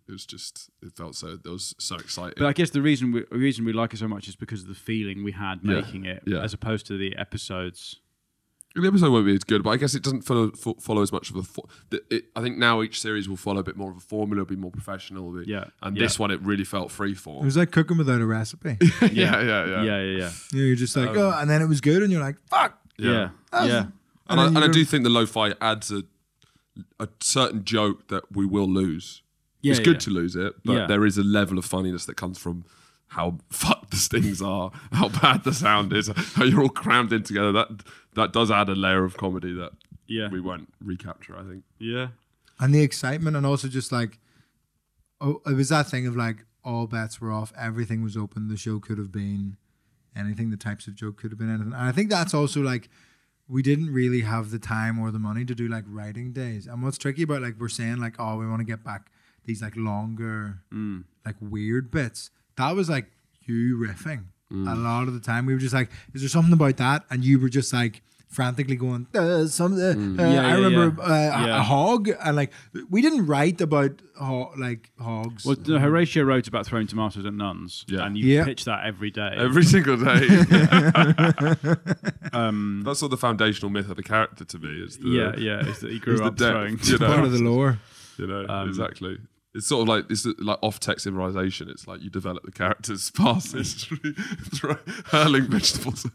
Speaker 2: It was just, it felt so, it was so exciting.
Speaker 1: But I guess the reason we the reason we like it so much is because of the feeling we had
Speaker 2: Yeah,
Speaker 1: making it,
Speaker 2: yeah.
Speaker 1: as opposed to the episodes.
Speaker 2: The episode won't be as good, but I guess it doesn't follow fo- follow as much of a. Fo- the, it, I think now each series will follow a bit more of a formula, be more professional. Be,
Speaker 1: Yeah,
Speaker 2: and
Speaker 1: yeah.
Speaker 2: this one it really felt
Speaker 3: It
Speaker 2: freeform.
Speaker 3: was like cooking without a recipe.
Speaker 2: yeah, yeah, yeah,
Speaker 1: Yeah, yeah, yeah,
Speaker 3: You know, you're just like,
Speaker 2: Um,
Speaker 3: oh, and then it was good, and you're like, fuck.
Speaker 1: yeah, yeah.
Speaker 3: That's-
Speaker 1: yeah.
Speaker 2: And, I,
Speaker 3: then
Speaker 2: and I
Speaker 3: you
Speaker 2: do
Speaker 3: go-
Speaker 2: think the lo-fi adds a a certain joke that we will lose.
Speaker 1: Yeah,
Speaker 2: it's good
Speaker 1: yeah.
Speaker 2: to lose it, but
Speaker 1: Yeah.
Speaker 2: there is a level of funniness that comes from how fucked the stings are, how bad the sound is, how you're all crammed in together. That that does add a layer of comedy that
Speaker 1: Yeah.
Speaker 2: we won't recapture, I think.
Speaker 1: Yeah.
Speaker 3: And the excitement, and also just like, oh, it was that thing of like all bets were off, everything was open, the show could have been anything, the types of joke could have been anything. And I think that's also like, we didn't really have the time or the money to do like writing days. And what's tricky about like, we're saying like, oh, we want to get back these like longer,
Speaker 1: Mm.
Speaker 3: like weird bits. That was like you riffing
Speaker 2: Mm.
Speaker 3: a lot of the time. We were just like, is there something about that? And you were just like frantically going, uh, some, uh,
Speaker 2: Mm.
Speaker 3: uh,
Speaker 1: Yeah,
Speaker 3: I
Speaker 1: yeah,
Speaker 3: remember
Speaker 1: yeah.
Speaker 3: Uh, a-
Speaker 1: Yeah.
Speaker 3: a hog, and like we didn't write about ho- like hogs.
Speaker 1: Well, no, Horatio wrote about throwing tomatoes at nuns,
Speaker 2: Yeah.
Speaker 1: and you
Speaker 3: Yeah.
Speaker 1: pitch that every day.
Speaker 2: Every single day.
Speaker 1: um,
Speaker 2: That's sort of the foundational myth of the character to me. Is the,
Speaker 1: yeah, yeah, is that he
Speaker 2: is
Speaker 1: grew
Speaker 2: the
Speaker 1: up
Speaker 2: depth,
Speaker 1: throwing.
Speaker 2: you know?
Speaker 3: part of the lore.
Speaker 2: You know,
Speaker 1: Um,
Speaker 2: exactly. It's sort of like it's like off-text improvisation. It's like you develop the characters past history, throw- hurling vegetables.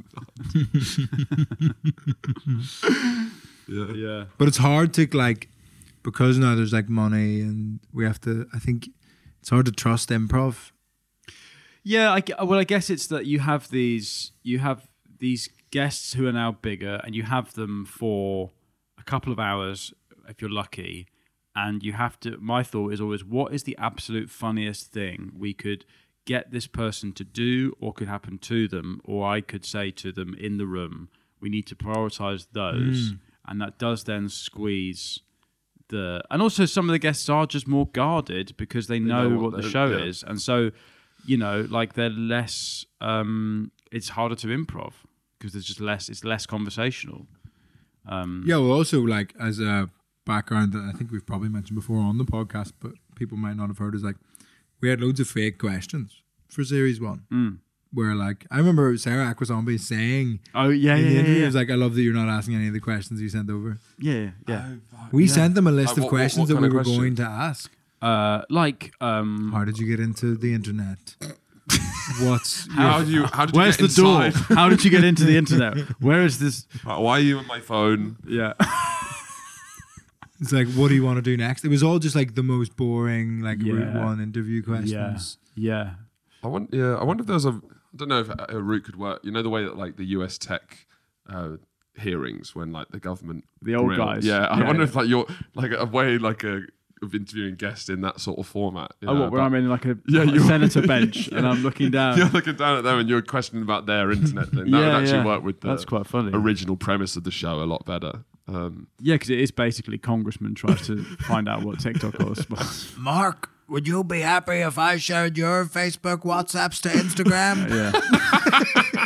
Speaker 2: yeah,
Speaker 1: Yeah,
Speaker 3: But it's hard to like, because now there's like money, and we have to. I think it's hard to trust improv.
Speaker 1: yeah. I, gu- well, I guess it's that you have these, you have these guests who are now bigger, and you have them for a couple of hours if you're lucky, and you have to. My thought is always, what is the absolute funniest thing we could get this person to do, or could happen to them, or I could say to them in the room. We need to prioritize those, and that does then squeeze the. And also, some of the guests are just more guarded because they know,
Speaker 2: know
Speaker 1: what,
Speaker 2: what
Speaker 1: the
Speaker 2: they're-
Speaker 1: show
Speaker 2: yeah.
Speaker 1: is, and so you know, like they're less. Um, it's harder to improv because there's just less. It's less conversational. Um,
Speaker 3: Yeah. Well, also like as a background that I think we've probably mentioned before on the podcast, but people might not have heard, is like we had loads of fake questions for series one.
Speaker 1: Mm.
Speaker 3: Where like I remember Sarah Aquazombie saying
Speaker 1: Oh yeah,
Speaker 3: in
Speaker 1: yeah,
Speaker 3: the
Speaker 1: yeah,
Speaker 3: interview,
Speaker 1: yeah.
Speaker 3: it was like, I love that you're not asking any of the questions you sent over.
Speaker 1: yeah, yeah.
Speaker 3: We sent them a list
Speaker 2: Like,
Speaker 3: of
Speaker 2: what- what-
Speaker 3: questions
Speaker 2: what
Speaker 3: that we
Speaker 2: kind
Speaker 3: were
Speaker 2: of question?
Speaker 3: going to ask.
Speaker 1: Uh, like, um,
Speaker 3: How did you get into the internet? What's
Speaker 2: How
Speaker 3: your,
Speaker 2: did you? How did
Speaker 1: where's
Speaker 2: you
Speaker 1: the
Speaker 2: get
Speaker 1: door?
Speaker 2: inside?
Speaker 1: How did you get into the internet? Where is this?
Speaker 2: Why are you on my phone?
Speaker 1: Yeah,
Speaker 3: it's like, what do you want to do next? It was all just like the most boring, like Route
Speaker 1: Yeah.
Speaker 3: One interview
Speaker 1: yeah,
Speaker 3: questions.
Speaker 1: yeah.
Speaker 2: I want. Yeah, I wonder if there was a. I don't know if a, a route could work. You know the way that like the U S tech uh, hearings when like the government
Speaker 1: The old
Speaker 2: grill-
Speaker 1: guys.
Speaker 2: Yeah, I
Speaker 1: Yeah,
Speaker 2: wonder
Speaker 1: yeah.
Speaker 2: if like you're like a way like a of interviewing guests in that sort of format. you
Speaker 1: Oh,
Speaker 2: know,
Speaker 1: what? Where
Speaker 2: but-
Speaker 1: I'm in like a,
Speaker 2: Yeah,
Speaker 1: a
Speaker 2: you-
Speaker 1: senator bench and I'm looking down.
Speaker 2: You're looking down at them and you're questioning about their internet thing. That
Speaker 1: Yeah,
Speaker 2: would actually
Speaker 1: yeah.
Speaker 2: work with the
Speaker 1: That's quite funny.
Speaker 2: original premise of the show a lot better. Um,
Speaker 1: Yeah, because it is basically Congressman tries to find out what TikTok was.
Speaker 3: Mark, would you be happy if I shared your Facebook WhatsApps to Instagram?
Speaker 1: yeah,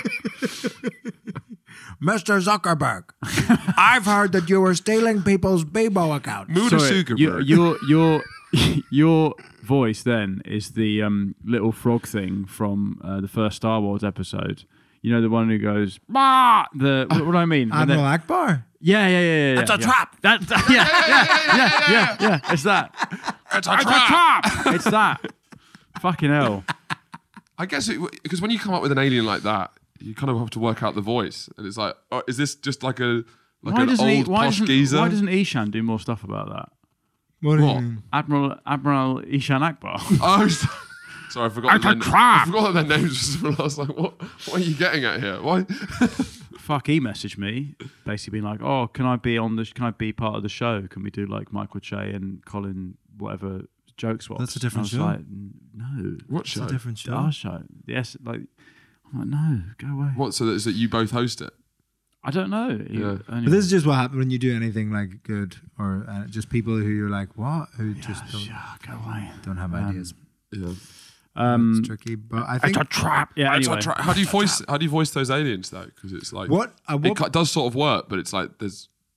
Speaker 3: Mister Zuckerberg, I've heard that you were stealing people's Bebo accounts.
Speaker 2: Muda
Speaker 1: Sorry, you,
Speaker 2: Zuckerberg.
Speaker 1: your your your voice then is the um, little frog thing from uh, the first Star Wars episode. You know, the one who goes, bah! The what, what do I mean? When
Speaker 3: Admiral
Speaker 1: they-
Speaker 3: Akbar.
Speaker 1: yeah, yeah, yeah, yeah.
Speaker 3: It's a
Speaker 1: yeah.
Speaker 3: trap.
Speaker 1: That, that- yeah, yeah, yeah, yeah, yeah. It's that.
Speaker 2: it's a
Speaker 1: It's a
Speaker 2: trap.
Speaker 1: trap. It's that. Fucking hell.
Speaker 2: I guess because when you come up with an alien like that, you kind of have to work out the voice, and it's like, oh, is this just like a like
Speaker 1: Why
Speaker 2: an
Speaker 1: doesn't, he,
Speaker 2: old
Speaker 1: why,
Speaker 2: posh
Speaker 1: doesn't,
Speaker 2: geezer?
Speaker 1: why doesn't Ishan do more stuff about that?
Speaker 3: What? do you
Speaker 2: What?
Speaker 3: mean?
Speaker 1: Admiral Admiral Ishan Akbar.
Speaker 2: Oh, so- sorry, I forgot.
Speaker 1: It's
Speaker 2: that
Speaker 1: a
Speaker 2: their-
Speaker 1: trap.
Speaker 2: I forgot that their names. were similar. I was like, what? What are you getting at here? Why?
Speaker 1: Fuck, he messaged me, basically being like, "Oh, can I be on the? Can I be part of the show? Can we do like Michael Che and Colin whatever joke swaps?"
Speaker 3: That's a different
Speaker 1: And I was
Speaker 3: show.
Speaker 1: Like, no,
Speaker 2: What
Speaker 3: It's
Speaker 2: show?
Speaker 3: a different show.
Speaker 1: our show. Yes, like I'm like, no, go away.
Speaker 2: What? So that, is that you both host it?
Speaker 1: I don't know. He-
Speaker 2: Yeah.
Speaker 1: only-
Speaker 3: But this is just what happens when you do anything like good, or uh, just people who you're like, what? Who just don't,
Speaker 1: yeah, go away.
Speaker 3: don't have ideas.
Speaker 2: Yeah.
Speaker 1: Um,
Speaker 3: It's tricky, but I think
Speaker 1: it's a trap. Yeah.
Speaker 2: It's
Speaker 1: Anyway,
Speaker 2: a tra- how do you voice? How do you voice those aliens though? Because it's like
Speaker 3: what uh,
Speaker 2: it
Speaker 3: what
Speaker 2: cu- does sort of work, but it's like there's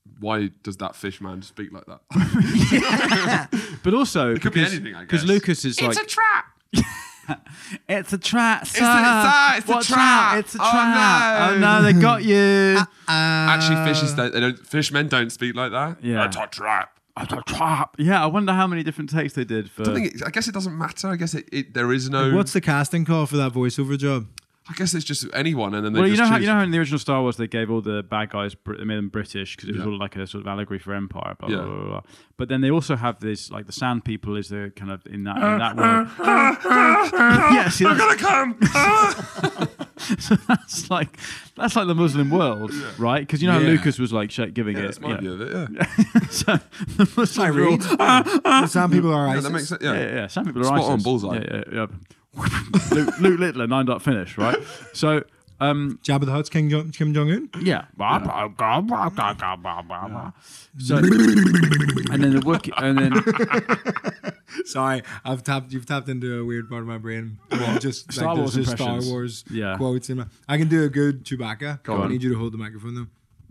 Speaker 2: why does that fish man speak like that?
Speaker 1: But also,
Speaker 2: It could be anything, I
Speaker 1: because
Speaker 2: guess.
Speaker 1: Lucas is like,
Speaker 2: It's a trap.
Speaker 1: it's a trap, sir.
Speaker 2: It's a- it's a
Speaker 1: Watch
Speaker 2: trap.
Speaker 1: out, it's a
Speaker 2: Oh,
Speaker 1: trap.
Speaker 2: no.
Speaker 1: Oh no, they got you.
Speaker 2: Actually, fishes don't, they don't. Fishmen don't speak like that.
Speaker 1: Yeah.
Speaker 2: It's a trap.
Speaker 1: It's a trap. Yeah, I wonder how many different takes they did for.
Speaker 2: I, think it, I guess it doesn't matter. I guess it, it there is no.
Speaker 3: What's the casting call for that voiceover job?
Speaker 2: I guess it's just anyone, and then they
Speaker 1: Well, you
Speaker 2: just
Speaker 1: know how
Speaker 2: choose.
Speaker 1: you know how in the original Star Wars they gave all the bad guys, Brit- they made them British because it was
Speaker 2: Yeah.
Speaker 1: all like a sort of allegory for empire. Blah,
Speaker 2: Yeah.
Speaker 1: blah, blah, blah. But then they also have this like the Sand People is the kind of in that in that world. Yeah, see,
Speaker 2: I'm
Speaker 1: that's,
Speaker 2: gonna come.
Speaker 1: so that's like that's like the Muslim world, right? Because you know how
Speaker 3: Yeah.
Speaker 1: Lucas was like sh- giving
Speaker 2: yeah,
Speaker 1: it.
Speaker 2: that's my
Speaker 1: yeah.
Speaker 2: view of it. Yeah,
Speaker 1: So the Muslims
Speaker 3: I
Speaker 1: were all-
Speaker 3: read. Some people are
Speaker 2: yeah
Speaker 3: ISIS.
Speaker 2: that makes sense.
Speaker 1: Yeah,
Speaker 2: Yeah,
Speaker 1: yeah, yeah. Some people are
Speaker 2: Spot
Speaker 1: ISIS.
Speaker 2: on, bullseye.
Speaker 1: Yeah, yeah, yeah. Luke, Luke Littler, nine dot finish, right? So, um,
Speaker 3: Jabba the Hutt's King Jong, Kim Jong Un.
Speaker 1: yeah. So, and then the Wookiee, and then
Speaker 3: Sorry, I've tapped. You've tapped into a weird part of my brain. Well, just
Speaker 1: Star
Speaker 3: like
Speaker 1: Wars
Speaker 3: there's just Star
Speaker 1: impressions.
Speaker 3: Wars
Speaker 1: Yeah.
Speaker 3: quotes in my. I can do a good Chewbacca.
Speaker 2: Go
Speaker 3: I
Speaker 2: on.
Speaker 3: need you to hold the microphone though.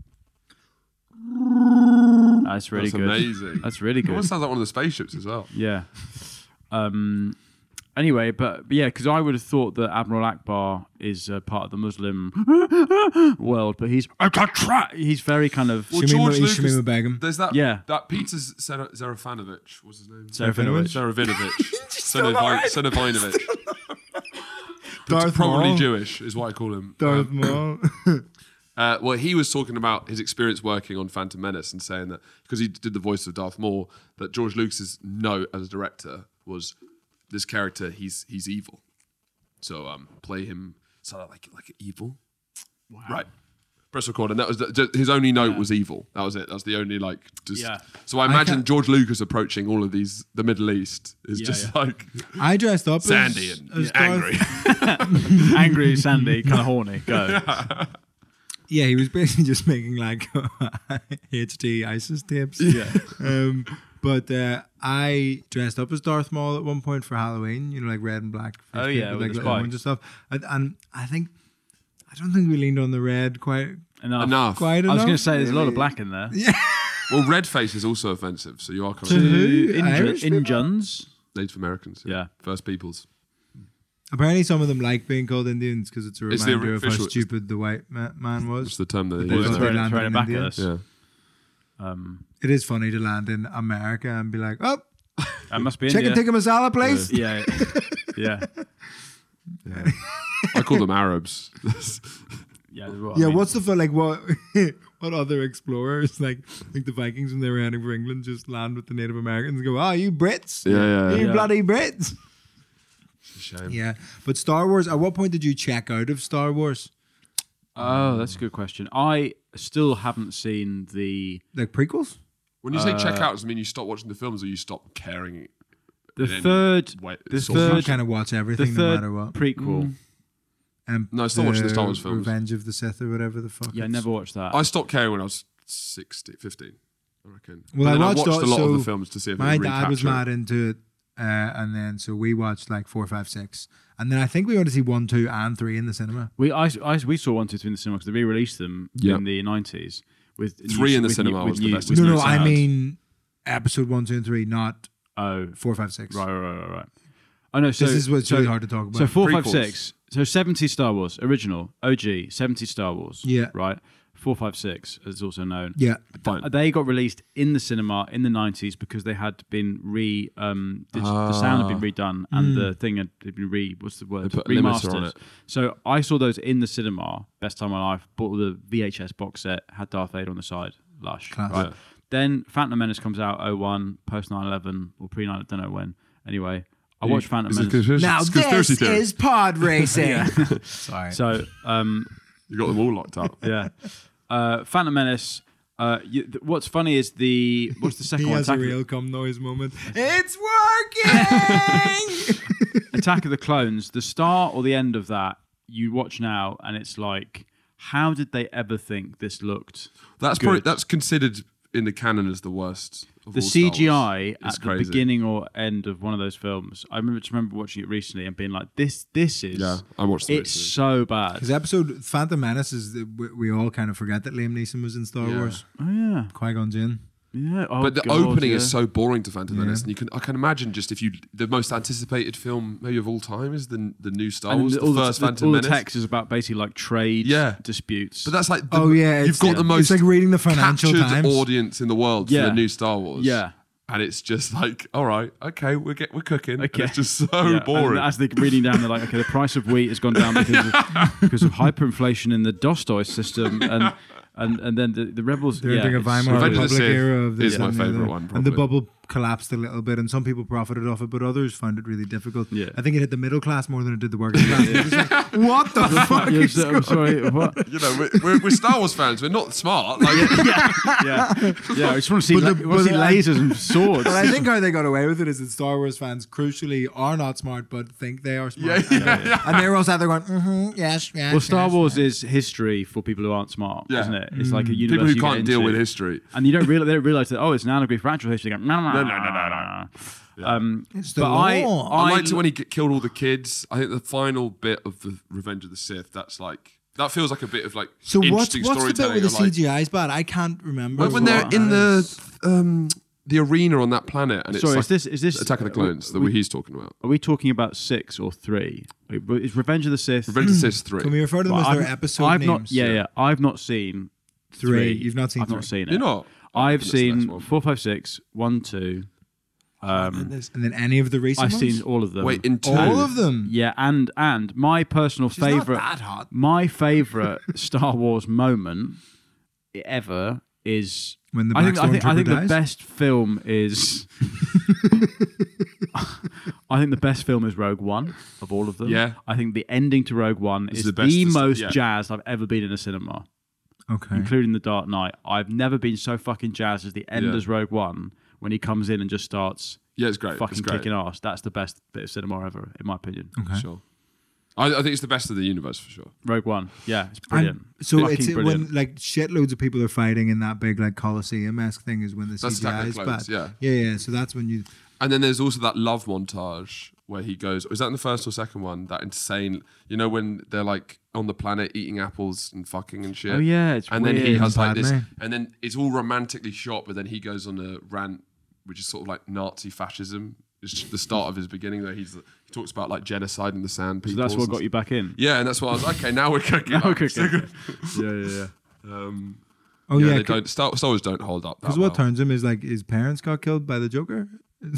Speaker 1: that's really
Speaker 2: that's
Speaker 1: good.
Speaker 2: amazing.
Speaker 1: That's really
Speaker 2: It
Speaker 1: good.
Speaker 2: almost sounds like one of the spaceships as well.
Speaker 1: Yeah. Um. Anyway, but, but yeah, because I would have thought that Admiral Akbar is uh, part of the Muslim world, but he's he's very kind of
Speaker 2: Well,
Speaker 3: Shamima,
Speaker 2: George
Speaker 3: he's
Speaker 2: Lucas-
Speaker 3: Shamima Begum.
Speaker 2: There's that.
Speaker 1: Yeah.
Speaker 2: That Peter Zera- Zerafanovich. What's his name?
Speaker 1: Serafinovich.
Speaker 2: Serafinovich. Serafinovich.
Speaker 3: Darth
Speaker 2: Probably
Speaker 3: Maul.
Speaker 2: Jewish is what I call him.
Speaker 3: Darth
Speaker 2: Um,
Speaker 3: Maul.
Speaker 2: Uh, well, he was talking about his experience working on Phantom Menace and saying that because he did the voice of Darth Maul, that George Lucas's note as a director was this character he's he's evil, so um play him sort of like like evil, wow. Right? Press record, and that was the, ju- his only note
Speaker 1: Yeah.
Speaker 2: was evil. That was it. That's the only like. Just,
Speaker 1: Yeah.
Speaker 2: So I imagine
Speaker 3: can't-
Speaker 2: George Lucas approaching all of these the Middle East is
Speaker 1: Yeah,
Speaker 2: just
Speaker 1: yeah.
Speaker 2: like
Speaker 3: I dressed up
Speaker 2: sandy
Speaker 3: as,
Speaker 2: and
Speaker 3: as Darth-
Speaker 2: angry.
Speaker 1: angry, sandy, kind of horny. Go.
Speaker 3: Yeah, he was basically just making like H D ISIS tapes.
Speaker 1: Yeah.
Speaker 3: Um, but uh, I dressed up as Darth Maul at one point for Halloween. You know, like red and black. face
Speaker 1: Oh,
Speaker 3: paint
Speaker 1: yeah,
Speaker 3: with,
Speaker 1: with
Speaker 3: like
Speaker 1: the
Speaker 3: little
Speaker 1: spike.
Speaker 3: orange and stuff. And, and I think I don't think we leaned on the red quite
Speaker 1: Enough.
Speaker 2: Enough.
Speaker 3: quite
Speaker 1: I
Speaker 3: enough.
Speaker 1: was going to say there's a lot of black in there.
Speaker 2: Well, red face is also offensive, so you are kind
Speaker 3: To
Speaker 2: of
Speaker 3: who?
Speaker 1: Injun-
Speaker 3: Irish people?
Speaker 1: Injuns.
Speaker 2: Native Americans.
Speaker 1: Yeah.
Speaker 2: First Peoples.
Speaker 3: Apparently, some of them like being called Indians because it's a
Speaker 2: It's the
Speaker 3: reminder of how
Speaker 2: official-
Speaker 3: stupid the white ma- man
Speaker 2: Which
Speaker 3: was.
Speaker 2: is the term that they
Speaker 3: Well,
Speaker 2: use.
Speaker 3: it's
Speaker 2: now.
Speaker 3: very-
Speaker 1: Throwing, throwing it
Speaker 3: in
Speaker 1: back
Speaker 3: India.
Speaker 1: at us.
Speaker 2: Yeah.
Speaker 1: Um,
Speaker 3: It is funny to land in America and be like, "Oh,
Speaker 1: that must be
Speaker 3: chicken
Speaker 1: India.
Speaker 3: tikka masala, please."
Speaker 1: Yeah. Yeah.
Speaker 2: I call them Arabs.
Speaker 1: Yeah. What I
Speaker 3: Yeah,
Speaker 1: mean.
Speaker 3: what's the fun? Like, what what other explorers, like like the Vikings when they were heading for England, just land with the Native Americans and go, "Oh, you Brits,
Speaker 2: Yeah, yeah,
Speaker 3: you
Speaker 1: yeah.
Speaker 3: bloody Brits."
Speaker 2: It's a shame.
Speaker 3: Yeah, but Star Wars. At what point did you check out of Star Wars?
Speaker 1: Oh, that's a good question. I still haven't seen the
Speaker 3: Like prequels?
Speaker 2: When you say
Speaker 1: Uh,
Speaker 2: check out, does it mean you stop watching the films or you stop caring?
Speaker 1: the
Speaker 2: in any
Speaker 1: third
Speaker 2: way-
Speaker 1: the
Speaker 2: sort
Speaker 3: You
Speaker 2: of-
Speaker 1: third
Speaker 3: kind of watch
Speaker 1: the
Speaker 3: everything, no
Speaker 1: third
Speaker 3: matter what.
Speaker 1: prequel.
Speaker 3: Um,
Speaker 2: No, still watching the Star Wars films.
Speaker 3: Revenge of the Sith or whatever the fuck.
Speaker 1: Yeah, I
Speaker 3: it's-
Speaker 1: never watched that.
Speaker 2: I stopped caring when I was sixteen, fifteen, I reckon.
Speaker 3: Well,
Speaker 2: But
Speaker 3: I
Speaker 2: then
Speaker 3: watched
Speaker 2: a
Speaker 3: all-
Speaker 2: lot of
Speaker 3: so
Speaker 2: the films to see if
Speaker 3: My
Speaker 2: it would
Speaker 3: dad was
Speaker 2: recapture
Speaker 3: mad into it, uh, and then so we watched like four, five, six, and then I think we went to see one, two, and three in the cinema.
Speaker 1: we I, I we saw one two three in the cinema because they re-released them
Speaker 2: Yeah.
Speaker 1: in the nineties with
Speaker 2: Three
Speaker 1: new-
Speaker 2: in the
Speaker 1: with
Speaker 2: cinema
Speaker 1: new-
Speaker 2: was
Speaker 1: with
Speaker 2: the
Speaker 1: new-
Speaker 2: best
Speaker 1: with
Speaker 3: No,
Speaker 1: new
Speaker 3: no, I
Speaker 1: sound.
Speaker 3: mean episode one, two, and three, not
Speaker 1: oh
Speaker 3: four, five, six.
Speaker 1: right right right right. Oh no, so
Speaker 3: This is what's
Speaker 1: so,
Speaker 3: really hard to talk about.
Speaker 1: So four, five,
Speaker 2: Prequels.
Speaker 1: six. So seventy Star Wars original O G seventy Star Wars.
Speaker 3: Yeah.
Speaker 1: Right. Four, five, six, as it's also known.
Speaker 3: yeah,
Speaker 2: Fine.
Speaker 1: They got released in the cinema in the nineties because they had been re um the, the sound had been redone and the thing had been re what's the word
Speaker 2: They put a limiter on
Speaker 1: remastered.
Speaker 2: it.
Speaker 1: So I saw those in the cinema. Best time of my life. Bought the V H S box set. Had Darth Vader on the side. Lush.
Speaker 3: Class.
Speaker 1: Right.
Speaker 2: Yeah.
Speaker 1: Then Phantom Menace comes out oh one post nine eleven or pre nine. I don't know when. Anyway, I watched Phantom
Speaker 2: Is it
Speaker 1: Menace.
Speaker 2: conspiracy-
Speaker 3: now
Speaker 2: it's conspiracy
Speaker 3: this
Speaker 2: theory.
Speaker 3: is pod racing. Sorry.
Speaker 1: So um
Speaker 2: You got them all locked up.
Speaker 1: yeah, uh, Phantom Menace. Uh, you, th- what's funny is the what's the second
Speaker 3: he
Speaker 1: one?
Speaker 3: has a
Speaker 1: Attack of the-
Speaker 3: real cum noise moment. It's working.
Speaker 1: Attack of the Clones, the start or the end of that, you watch now, and it's like, how did they ever think this looked?
Speaker 2: That's
Speaker 1: Good.
Speaker 2: probably that's considered in the canon as the worst of
Speaker 1: the
Speaker 2: all Star
Speaker 1: C G I
Speaker 2: Wars. It's
Speaker 1: at the
Speaker 2: crazy.
Speaker 1: beginning or end of one of those films. I remember just remember watching it recently and being like, "This, this is
Speaker 2: Yeah, I watched it.
Speaker 1: it's so bad."
Speaker 3: Because episode Phantom Menace is the, we, we all kind of forget that Liam Neeson was in Star
Speaker 2: Yeah.
Speaker 3: Wars.
Speaker 1: Oh yeah,
Speaker 3: Qui-Gon Jinn.
Speaker 1: yeah. Oh,
Speaker 2: But the
Speaker 1: God,
Speaker 2: opening
Speaker 1: yeah.
Speaker 2: is so boring to Phantom
Speaker 3: Yeah.
Speaker 2: Menace, and you can I can imagine just if you the most anticipated film maybe of all time is the the new Star
Speaker 1: And
Speaker 2: Wars,
Speaker 1: the-
Speaker 2: the,
Speaker 1: all
Speaker 2: first
Speaker 1: the,
Speaker 2: Phantom
Speaker 1: all
Speaker 2: Menace.
Speaker 1: the text is about basically like trade
Speaker 2: Yeah.
Speaker 1: disputes.
Speaker 2: But that's like the,
Speaker 3: Oh yeah,
Speaker 2: you've
Speaker 3: it's,
Speaker 2: got the most
Speaker 3: It's like reading the Financial
Speaker 2: captured
Speaker 3: Times.
Speaker 2: audience in the world
Speaker 1: Yeah.
Speaker 2: for the new Star Wars.
Speaker 1: yeah.
Speaker 2: And it's just like, all right, okay, we're get we're cooking. And
Speaker 1: Okay.
Speaker 2: it's just so
Speaker 1: Yeah,
Speaker 2: boring.
Speaker 1: and as they're reading down, they're like, okay, the price of wheat has gone down because of, because of hyperinflation in the Dostoy system, and and and then the, the rebels.
Speaker 3: They're
Speaker 1: yeah,
Speaker 3: entering a
Speaker 1: it's-
Speaker 3: Weimar
Speaker 2: Revenge of the
Speaker 3: Republic
Speaker 2: Sith
Speaker 3: era of this
Speaker 2: is my
Speaker 3: and the
Speaker 2: favourite
Speaker 3: other.
Speaker 2: one,
Speaker 3: And the
Speaker 2: probably.
Speaker 3: bubble collapsed a little bit, and some people profited off it, but others found it really difficult.
Speaker 1: Yeah.
Speaker 3: I think it hit the middle class more than it did the working class. It was like, what the fuck
Speaker 1: Yeah,
Speaker 3: is
Speaker 1: so- I'm
Speaker 3: going
Speaker 1: sorry. What?
Speaker 2: you know, we're, we're, we're Star Wars fans. We're not smart. Like,
Speaker 1: yeah, yeah, yeah. I just want to see,
Speaker 3: But
Speaker 1: la-
Speaker 3: the-
Speaker 1: I want to see
Speaker 3: but I-
Speaker 1: lasers and swords.
Speaker 3: But I think how they got away with it is that Star Wars fans crucially are not smart, but think they are smart.
Speaker 2: Yeah,
Speaker 3: and,
Speaker 2: yeah, yeah.
Speaker 3: and they're all sat there going, mm-hmm, yes, yes.
Speaker 1: Well, Star
Speaker 3: yes,
Speaker 1: Wars
Speaker 3: yes.
Speaker 1: is history for people who aren't smart,
Speaker 2: Yeah.
Speaker 1: isn't it? It's like a
Speaker 3: Mm.
Speaker 1: universe
Speaker 2: people who
Speaker 1: you get
Speaker 2: can't deal
Speaker 1: into.
Speaker 2: with history.
Speaker 1: and you don't realize they don't realize that. Oh, it's an allegory for actual history. They go, no, no,
Speaker 2: No,
Speaker 1: no,
Speaker 2: no,
Speaker 1: no,
Speaker 2: no,
Speaker 1: no,
Speaker 2: no.
Speaker 1: no. Um,
Speaker 3: It's the
Speaker 1: but I,
Speaker 3: law.
Speaker 2: I
Speaker 1: I
Speaker 2: liked it when he g- killed all the kids. I think the final bit of the Revenge of the Sith, that's like that feels like a bit of like
Speaker 3: So what's,
Speaker 2: interesting
Speaker 3: what's the bit
Speaker 2: storytelling.
Speaker 3: where the
Speaker 2: of, like,
Speaker 3: C G I is bad? I can't remember.
Speaker 2: when, when
Speaker 3: what
Speaker 2: they're
Speaker 3: that
Speaker 2: in
Speaker 3: is.
Speaker 2: the um, the arena on that planet, and it's
Speaker 1: Sorry,
Speaker 2: like
Speaker 1: is this is this
Speaker 2: Attack of the Clones that
Speaker 1: Are we,
Speaker 2: he's talking about.
Speaker 1: are we talking about six or three? Wait, but Is Revenge of the Sith?
Speaker 2: Revenge of the Sith three.
Speaker 3: Can we refer to them
Speaker 1: Well,
Speaker 3: as their
Speaker 1: I've-
Speaker 3: episode
Speaker 1: I've
Speaker 3: names?
Speaker 1: not. Yeah, yeah. I've not seen
Speaker 3: Three.
Speaker 1: three.
Speaker 3: You've not seen
Speaker 1: I've
Speaker 3: three.
Speaker 1: not seen it.
Speaker 2: You're not.
Speaker 1: I've
Speaker 2: That's the next
Speaker 1: seen
Speaker 2: one.
Speaker 1: four, five, six, one, two.
Speaker 2: And
Speaker 1: Um,
Speaker 2: there's-
Speaker 3: And then any of the recent
Speaker 1: I've
Speaker 3: ones?
Speaker 1: seen all of them.
Speaker 2: Wait, in two.
Speaker 3: all of them.
Speaker 1: Yeah, and and my personal
Speaker 3: She's not
Speaker 1: favorite,
Speaker 3: that hot.
Speaker 1: my favorite Star Wars moment ever is
Speaker 3: When the
Speaker 1: I
Speaker 3: Black
Speaker 1: think I think, I think
Speaker 3: Stormtrooper
Speaker 1: the
Speaker 3: dies?
Speaker 1: best film is I think the best film is Rogue One of all of them.
Speaker 2: Yeah.
Speaker 1: I think the ending to Rogue One
Speaker 2: It's
Speaker 1: is
Speaker 2: the
Speaker 1: the,
Speaker 2: best to-
Speaker 1: most
Speaker 2: yeah.
Speaker 1: jazzed I've ever been in a cinema,
Speaker 3: Okay.
Speaker 1: including The Dark Knight. I've never been so fucking jazzed as the end
Speaker 2: Yeah.
Speaker 1: as Rogue One when he comes in and just starts
Speaker 2: Yeah, it's great.
Speaker 1: fucking
Speaker 2: it's great.
Speaker 1: kicking ass. That's the best bit of cinema ever, in my opinion.
Speaker 3: Okay.
Speaker 2: Sure. I, I think it's the best of the universe for sure.
Speaker 1: Rogue One, yeah, it's brilliant.
Speaker 3: I'm- so
Speaker 1: Fucking
Speaker 3: it's
Speaker 1: brilliant.
Speaker 3: when like shitloads of people are fighting in that big like Colosseum esque thing is when the
Speaker 2: That's
Speaker 3: C G I
Speaker 2: Attack of
Speaker 3: is
Speaker 2: the
Speaker 3: bad.
Speaker 2: Clones, yeah.
Speaker 3: yeah, yeah. So that's when you.
Speaker 2: And then there's also that love montage where he goes. Was that in the first or second one? That insane. You know when they're like on the planet eating apples and fucking and shit.
Speaker 1: Oh yeah, it's
Speaker 2: And then he
Speaker 1: weird.
Speaker 2: has like this,
Speaker 3: Padme.
Speaker 2: and then it's all romantically shot. But then he goes on a rant, which is sort of like Nazi fascism. It's the start of his beginning. Where he's he talks about like genocide in the sand
Speaker 1: So
Speaker 2: people.
Speaker 1: that's what got you back in.
Speaker 2: Yeah, and that's why I was like, okay. Now we're cooking.
Speaker 1: Now we're
Speaker 2: up.
Speaker 1: cooking. yeah, yeah, yeah.
Speaker 2: Um,
Speaker 3: Oh
Speaker 2: yeah,
Speaker 3: yeah,
Speaker 2: they don't. Star, Star Wars don't hold up.
Speaker 3: because
Speaker 2: That
Speaker 3: what
Speaker 2: well.
Speaker 3: turns him is like his parents got killed by the Joker.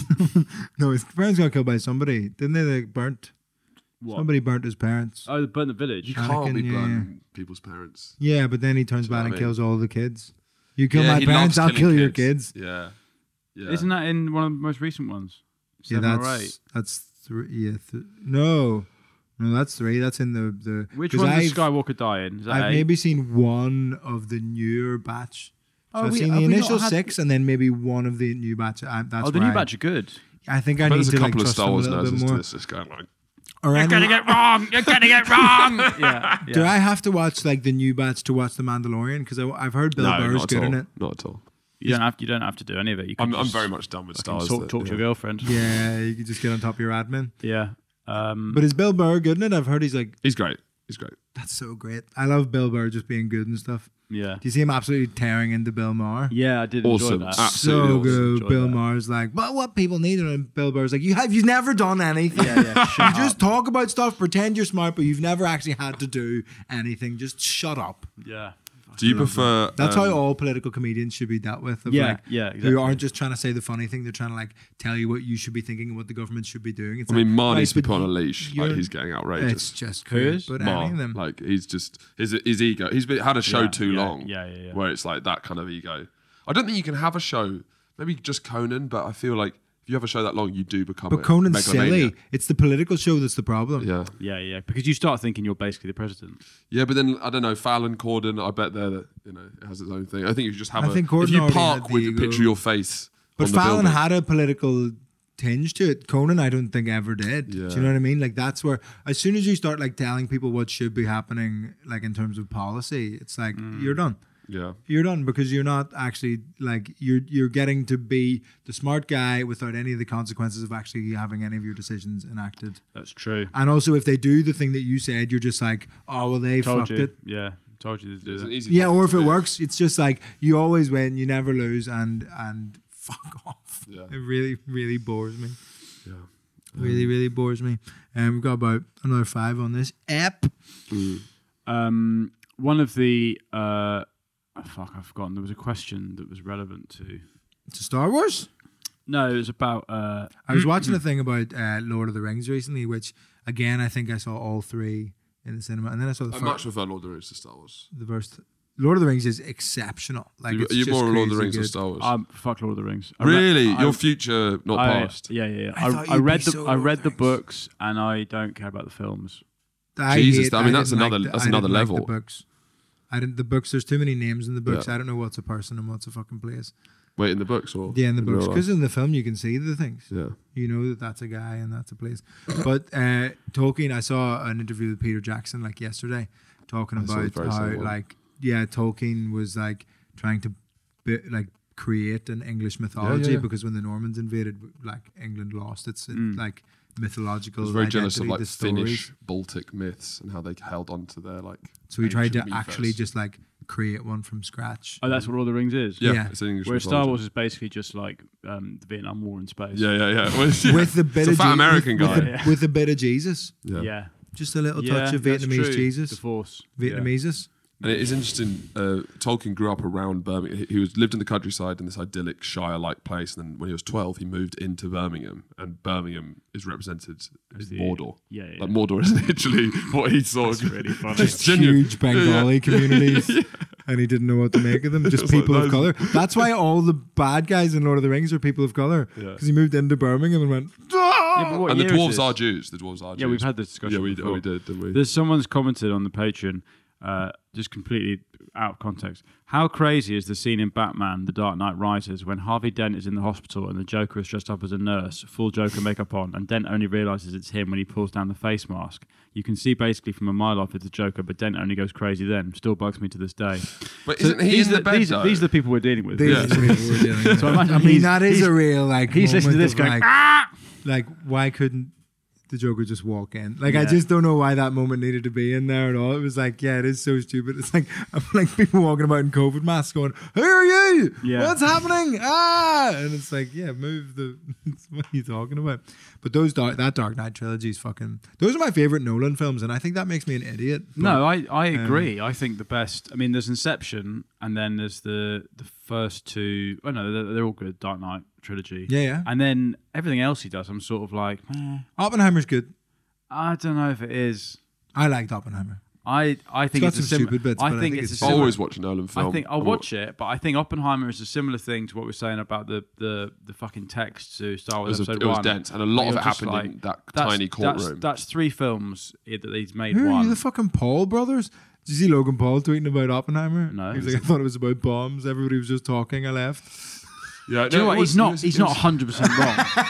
Speaker 3: No, his parents got killed by somebody, didn't they? They burnt.
Speaker 1: What?
Speaker 3: Somebody burnt his parents.
Speaker 1: Oh, they burned the village.
Speaker 2: You can't
Speaker 3: Anakin,
Speaker 2: be
Speaker 3: yeah,
Speaker 2: burning people's parents.
Speaker 3: Yeah, but then he turns
Speaker 2: Do you know
Speaker 3: bad
Speaker 2: what
Speaker 3: and
Speaker 2: I mean?
Speaker 3: kills all the kids. You kill
Speaker 2: Yeah,
Speaker 3: my
Speaker 2: he
Speaker 3: parents,
Speaker 2: loves
Speaker 3: I'll
Speaker 2: killing
Speaker 3: kill your kids.
Speaker 2: Yeah, yeah.
Speaker 1: Isn't that in one of the most recent ones?
Speaker 3: Yeah,
Speaker 1: Seven or
Speaker 3: that's
Speaker 1: eight.
Speaker 3: that's three. Yeah, th- no, no, that's three. That's in the the.
Speaker 1: Which
Speaker 3: 'cause
Speaker 1: one does
Speaker 3: I've-
Speaker 1: Skywalker die in? Is that
Speaker 3: I've
Speaker 1: eight?
Speaker 3: maybe seen one of the newer batch. So
Speaker 1: Oh,
Speaker 3: I've
Speaker 1: we-
Speaker 3: seen
Speaker 1: have
Speaker 3: the
Speaker 1: we not
Speaker 3: initial
Speaker 1: had-
Speaker 3: six, and then maybe one of the new batch. I, that's
Speaker 1: Oh, the
Speaker 3: where
Speaker 1: new
Speaker 3: I,
Speaker 1: batch are good.
Speaker 3: I think I
Speaker 2: But
Speaker 3: need
Speaker 2: there's a
Speaker 3: to like
Speaker 2: couple of
Speaker 3: trust
Speaker 2: Star
Speaker 3: them a
Speaker 2: Wars
Speaker 3: little
Speaker 2: nerds
Speaker 3: bit
Speaker 2: to
Speaker 3: more.
Speaker 2: this. Just going like,
Speaker 3: Or any-
Speaker 1: it wrong. You're getting it wrong. yeah, yeah.
Speaker 3: Do I have to watch like the new batch to watch the Mandalorian? Because I've heard Bill
Speaker 2: no,
Speaker 3: Burr's
Speaker 2: not at
Speaker 3: good
Speaker 2: all.
Speaker 3: in it.
Speaker 2: Not at all.
Speaker 1: You don't have. You don't have to do any of it. You can
Speaker 2: I'm, I'm
Speaker 1: just
Speaker 2: very much done with Star
Speaker 1: fucking
Speaker 2: Wars.
Speaker 1: talk, talk to
Speaker 2: yeah.
Speaker 1: your girlfriend.
Speaker 3: Yeah, you can just get on top of your admin.
Speaker 1: Yeah. Um,
Speaker 3: But is Bill Burr good in it? I've heard he's like,
Speaker 2: He's great. He's great.
Speaker 3: that's so great. I love Bill Burr just being good and stuff.
Speaker 1: yeah.
Speaker 3: Do you see him absolutely tearing into Bill Maher?
Speaker 1: Yeah, I did
Speaker 2: Awesome.
Speaker 1: enjoy that.
Speaker 2: Absolutely
Speaker 3: So
Speaker 2: awesome.
Speaker 3: good.
Speaker 1: Enjoyed
Speaker 3: Bill
Speaker 1: that.
Speaker 3: Maher's like, but what people need, and Bill Burr's like, you have, you've never done anything.
Speaker 1: Yeah, yeah. Shut
Speaker 3: You just
Speaker 1: up.
Speaker 3: talk about stuff, pretend you're smart, but you've never actually had to do anything. Just shut up.
Speaker 1: Yeah.
Speaker 2: Do you
Speaker 3: I love
Speaker 2: prefer?
Speaker 3: That's
Speaker 2: um,
Speaker 3: how all political comedians should be dealt with. Of
Speaker 1: Yeah,
Speaker 3: like,
Speaker 1: yeah,
Speaker 3: Who
Speaker 1: exactly.
Speaker 3: aren't just trying to say the funny thing; they're trying to like tell you what you should be thinking and what the government should be doing. It's
Speaker 2: I mean,
Speaker 3: like,
Speaker 2: Mar
Speaker 3: right,
Speaker 2: needs to be
Speaker 3: but
Speaker 2: put on a
Speaker 3: you-
Speaker 2: leash. Like
Speaker 3: you're-
Speaker 2: he's getting
Speaker 3: It's
Speaker 2: outrageous.
Speaker 3: just
Speaker 1: Who
Speaker 3: great,
Speaker 1: is?
Speaker 3: but
Speaker 2: Mar,
Speaker 3: any of them.
Speaker 2: like he's just his his ego. He's been, had a show
Speaker 1: Yeah,
Speaker 2: too
Speaker 1: yeah,
Speaker 2: long.
Speaker 1: yeah, yeah, yeah.
Speaker 2: Where it's like that kind of ego. I don't think you can have a show. Maybe just Conan, but I feel like if you have a show that long, you do become.
Speaker 3: But
Speaker 2: a
Speaker 3: Conan's silly.
Speaker 2: megalomaniac.
Speaker 3: It's the political show that's the problem.
Speaker 2: Yeah,
Speaker 1: Yeah, yeah. Because you start thinking you're basically the president.
Speaker 2: yeah, but then I don't know. Fallon, Corden, I bet they're you know it has its own thing. I think you just have
Speaker 3: I
Speaker 2: a.
Speaker 3: think Corden
Speaker 2: if you
Speaker 3: already
Speaker 2: park
Speaker 3: had the
Speaker 2: with a
Speaker 3: ego.
Speaker 2: picture of your face.
Speaker 3: But
Speaker 2: on the
Speaker 3: Fallon
Speaker 2: building.
Speaker 3: had a political tinge to it. Conan, I don't think ever did.
Speaker 2: Yeah.
Speaker 3: Do you know what I mean? Like that's where, as soon as you start like telling people what should be happening, like in terms of policy, it's like
Speaker 2: Mm.
Speaker 3: you're done.
Speaker 2: Yeah.
Speaker 3: you're done because you're not actually like you're you're getting to be the smart guy without any of the consequences of actually having any of your decisions enacted.
Speaker 1: That's true.
Speaker 3: And also, if they do the thing that you said, you're just like, oh well, they
Speaker 1: Told
Speaker 3: fucked
Speaker 1: you.
Speaker 3: it.
Speaker 1: Yeah. Told you to do
Speaker 2: It's an
Speaker 1: that.
Speaker 2: easy
Speaker 3: Yeah,
Speaker 2: topic
Speaker 3: or if
Speaker 2: to
Speaker 3: it
Speaker 2: do.
Speaker 3: works, it's just like you always win, you never lose, and and fuck off.
Speaker 2: Yeah.
Speaker 3: It really, really bores me.
Speaker 2: Yeah.
Speaker 3: Really, really bores me. And um, we've got about another five on this app.
Speaker 1: Um, one of the uh, oh, fuck, I've forgotten. There was a question that was relevant to.
Speaker 3: To Star Wars.
Speaker 1: No, it was about. Uh,
Speaker 3: I was watching a thing about uh, Lord of the Rings recently, which again I think I saw all three in the cinema, and then I saw the
Speaker 2: I
Speaker 3: first.
Speaker 2: much prefer Lord of the Rings to Star Wars.
Speaker 3: The first Lord of the Rings is exceptional. Like
Speaker 2: You-
Speaker 3: it's
Speaker 2: Are you
Speaker 3: just
Speaker 2: more Lord of the
Speaker 3: crazy
Speaker 2: Rings or
Speaker 3: good.
Speaker 2: Star Wars?
Speaker 1: um, fuck Lord of the Rings. I re-
Speaker 2: really?
Speaker 1: I-
Speaker 2: Your future, not
Speaker 1: I-
Speaker 2: past?
Speaker 1: Yeah, yeah, yeah.
Speaker 3: I
Speaker 1: I,
Speaker 3: thought
Speaker 1: I,
Speaker 3: you'd
Speaker 1: read
Speaker 3: be
Speaker 1: the
Speaker 3: so
Speaker 1: I
Speaker 3: Lord
Speaker 1: read
Speaker 3: of
Speaker 1: the
Speaker 3: the Rings.
Speaker 1: books, and I don't care about the films.
Speaker 3: I
Speaker 2: Jesus,
Speaker 3: hate-
Speaker 2: I mean, that's
Speaker 3: didn't
Speaker 2: another-
Speaker 3: the-
Speaker 2: that's
Speaker 3: I
Speaker 2: another
Speaker 3: didn't like
Speaker 2: level.
Speaker 3: the books. I didn't. The books. There's too many names in the books.
Speaker 2: Yeah.
Speaker 3: I don't know what's a person and what's a fucking place.
Speaker 2: Wait, in the books or
Speaker 3: Yeah, in the books,
Speaker 2: real
Speaker 3: because
Speaker 2: life?
Speaker 3: in the film you can see the things.
Speaker 2: Yeah.
Speaker 3: You know that that's a guy and that's a place. But uh, Tolkien, I saw an interview with Peter Jackson like yesterday, talking
Speaker 2: I saw the
Speaker 3: about
Speaker 2: very
Speaker 3: how
Speaker 2: same one.
Speaker 3: like yeah, Tolkien was like trying to bi- like create an English mythology
Speaker 2: yeah.
Speaker 3: because when the Normans invaded, like England lost its
Speaker 1: Mm.
Speaker 3: like mythological.
Speaker 2: I was very jealous of
Speaker 3: identity,
Speaker 2: like
Speaker 3: the stories.
Speaker 2: Finnish Baltic myths and how they held on to their like.
Speaker 3: So he tried to
Speaker 2: ancient
Speaker 3: actually
Speaker 2: mythos.
Speaker 3: just like create one from scratch.
Speaker 1: Oh, that's what Lord of the Rings is.
Speaker 2: yeah,
Speaker 3: yeah.
Speaker 2: it's an English
Speaker 1: Whereas Star
Speaker 2: mythology.
Speaker 1: Wars is basically just like um, the Vietnam War in space.
Speaker 2: Yeah, yeah, yeah. Well, yeah.
Speaker 3: With the bit
Speaker 2: It's a
Speaker 3: of
Speaker 2: fat
Speaker 3: Je-
Speaker 2: American
Speaker 3: with,
Speaker 2: guy.
Speaker 3: With,
Speaker 1: Yeah.
Speaker 3: a, with a bit of Jesus,
Speaker 2: yeah.
Speaker 1: yeah.
Speaker 3: just a little
Speaker 1: Yeah,
Speaker 3: touch of
Speaker 1: that's
Speaker 3: Vietnamese
Speaker 1: true.
Speaker 3: Jesus,
Speaker 1: The Force.
Speaker 3: Vietnameses.
Speaker 2: And it is interesting. Uh, Tolkien grew up around Birmingham. He, he was lived in the countryside in this idyllic Shire-like place. And then when he was twelve, he moved into Birmingham, and Birmingham is represented as
Speaker 1: the-
Speaker 2: Mordor.
Speaker 1: Yeah, yeah.
Speaker 2: Like Mordor is literally what he saw.
Speaker 1: That's really funny.
Speaker 2: Just genuine.
Speaker 3: Huge Bengali communities, and he didn't know what to make of them. Just
Speaker 2: was like,
Speaker 3: people of
Speaker 2: those-
Speaker 3: color. That's why all the bad guys in Lord of the Rings are people of color.
Speaker 2: Yeah.
Speaker 3: Because he moved into Birmingham and went.
Speaker 1: Yeah, but what
Speaker 2: And the
Speaker 1: year is
Speaker 2: dwarves
Speaker 1: this?
Speaker 2: are Jews. The dwarves are Jews.
Speaker 1: Yeah, we've had this discussion
Speaker 2: Yeah, we,
Speaker 1: before.
Speaker 2: oh, we did, didn't we?
Speaker 1: There's someone's commented on the Patreon, uh, just completely out of context. How crazy is the scene in Batman: The Dark Knight Rises when Harvey Dent is in the hospital and the Joker is dressed up as a nurse, full Joker makeup on, and Dent only realizes it's him when he pulls down the face mask. You can see basically from a mile off it's the Joker, but Dent only goes crazy then. Still bugs me to this day.
Speaker 2: But
Speaker 1: So
Speaker 2: isn't he
Speaker 1: these
Speaker 2: in
Speaker 1: are
Speaker 2: the bed,
Speaker 1: these,
Speaker 2: though?
Speaker 1: these are the people we're dealing with.
Speaker 3: These
Speaker 2: Yeah.
Speaker 3: are the people we're dealing with.
Speaker 1: So imagine
Speaker 3: I mean,
Speaker 1: he's-
Speaker 3: that is
Speaker 1: he's-
Speaker 3: a real like.
Speaker 1: He's listening to
Speaker 3: moment
Speaker 1: this
Speaker 3: of,
Speaker 1: going,
Speaker 3: like,
Speaker 1: ah!
Speaker 3: like why couldn't the Joker just walk in? Like I
Speaker 1: Yeah.
Speaker 3: just don't know why that moment needed to be in there at all. It was like, yeah, it is so stupid. It's like I'm like people walking about in COVID masks going, "Who are you?
Speaker 1: Yeah.
Speaker 3: What's happening?" Ah, and it's like, yeah, move the. What are you talking about? But those dark that Dark Knight trilogy is fucking. Those are my favorite Nolan films, and I think that makes me an idiot. but-
Speaker 1: No, I, I
Speaker 3: um,
Speaker 1: agree. I think the best. I mean, there's Inception, and then there's the the first two. Oh no, they're, they're all good. Dark Knight trilogy.
Speaker 3: Yeah, yeah.
Speaker 1: And then everything else he does, I'm sort of like, eh,
Speaker 3: Oppenheimer's good.
Speaker 1: I don't know if it is.
Speaker 3: I liked Oppenheimer.
Speaker 1: I I think
Speaker 3: got
Speaker 1: it's, a
Speaker 3: some
Speaker 1: sim-
Speaker 3: stupid bits,
Speaker 1: I
Speaker 3: but I
Speaker 1: think
Speaker 3: think
Speaker 1: it's,
Speaker 3: it's
Speaker 1: a
Speaker 2: I
Speaker 1: similar.
Speaker 2: always watch a Nolan film.
Speaker 1: I think I'll watch it, but I think Oppenheimer is a similar thing to what we're saying about the the, the fucking text to Star
Speaker 2: It
Speaker 1: Wars
Speaker 2: was, a,
Speaker 1: Episode
Speaker 2: it was
Speaker 1: One.
Speaker 2: dense, and a lot
Speaker 1: You're
Speaker 2: of it
Speaker 1: just
Speaker 2: happened
Speaker 1: like,
Speaker 2: in that
Speaker 1: That's,
Speaker 2: tiny
Speaker 1: that's,
Speaker 2: courtroom.
Speaker 1: that's three films that he's made
Speaker 3: Who are
Speaker 1: one.
Speaker 3: you, the fucking Paul brothers? Did you see Logan Paul tweeting about Oppenheimer?
Speaker 1: No.
Speaker 3: He was like, I thought it was about bombs. Everybody was just talking. I left.
Speaker 2: yeah,
Speaker 1: Do you know
Speaker 2: no,
Speaker 1: what?
Speaker 2: it was-
Speaker 1: He's
Speaker 2: it
Speaker 1: not.
Speaker 2: was-
Speaker 1: He's
Speaker 2: it
Speaker 1: not
Speaker 2: was-
Speaker 1: one hundred percent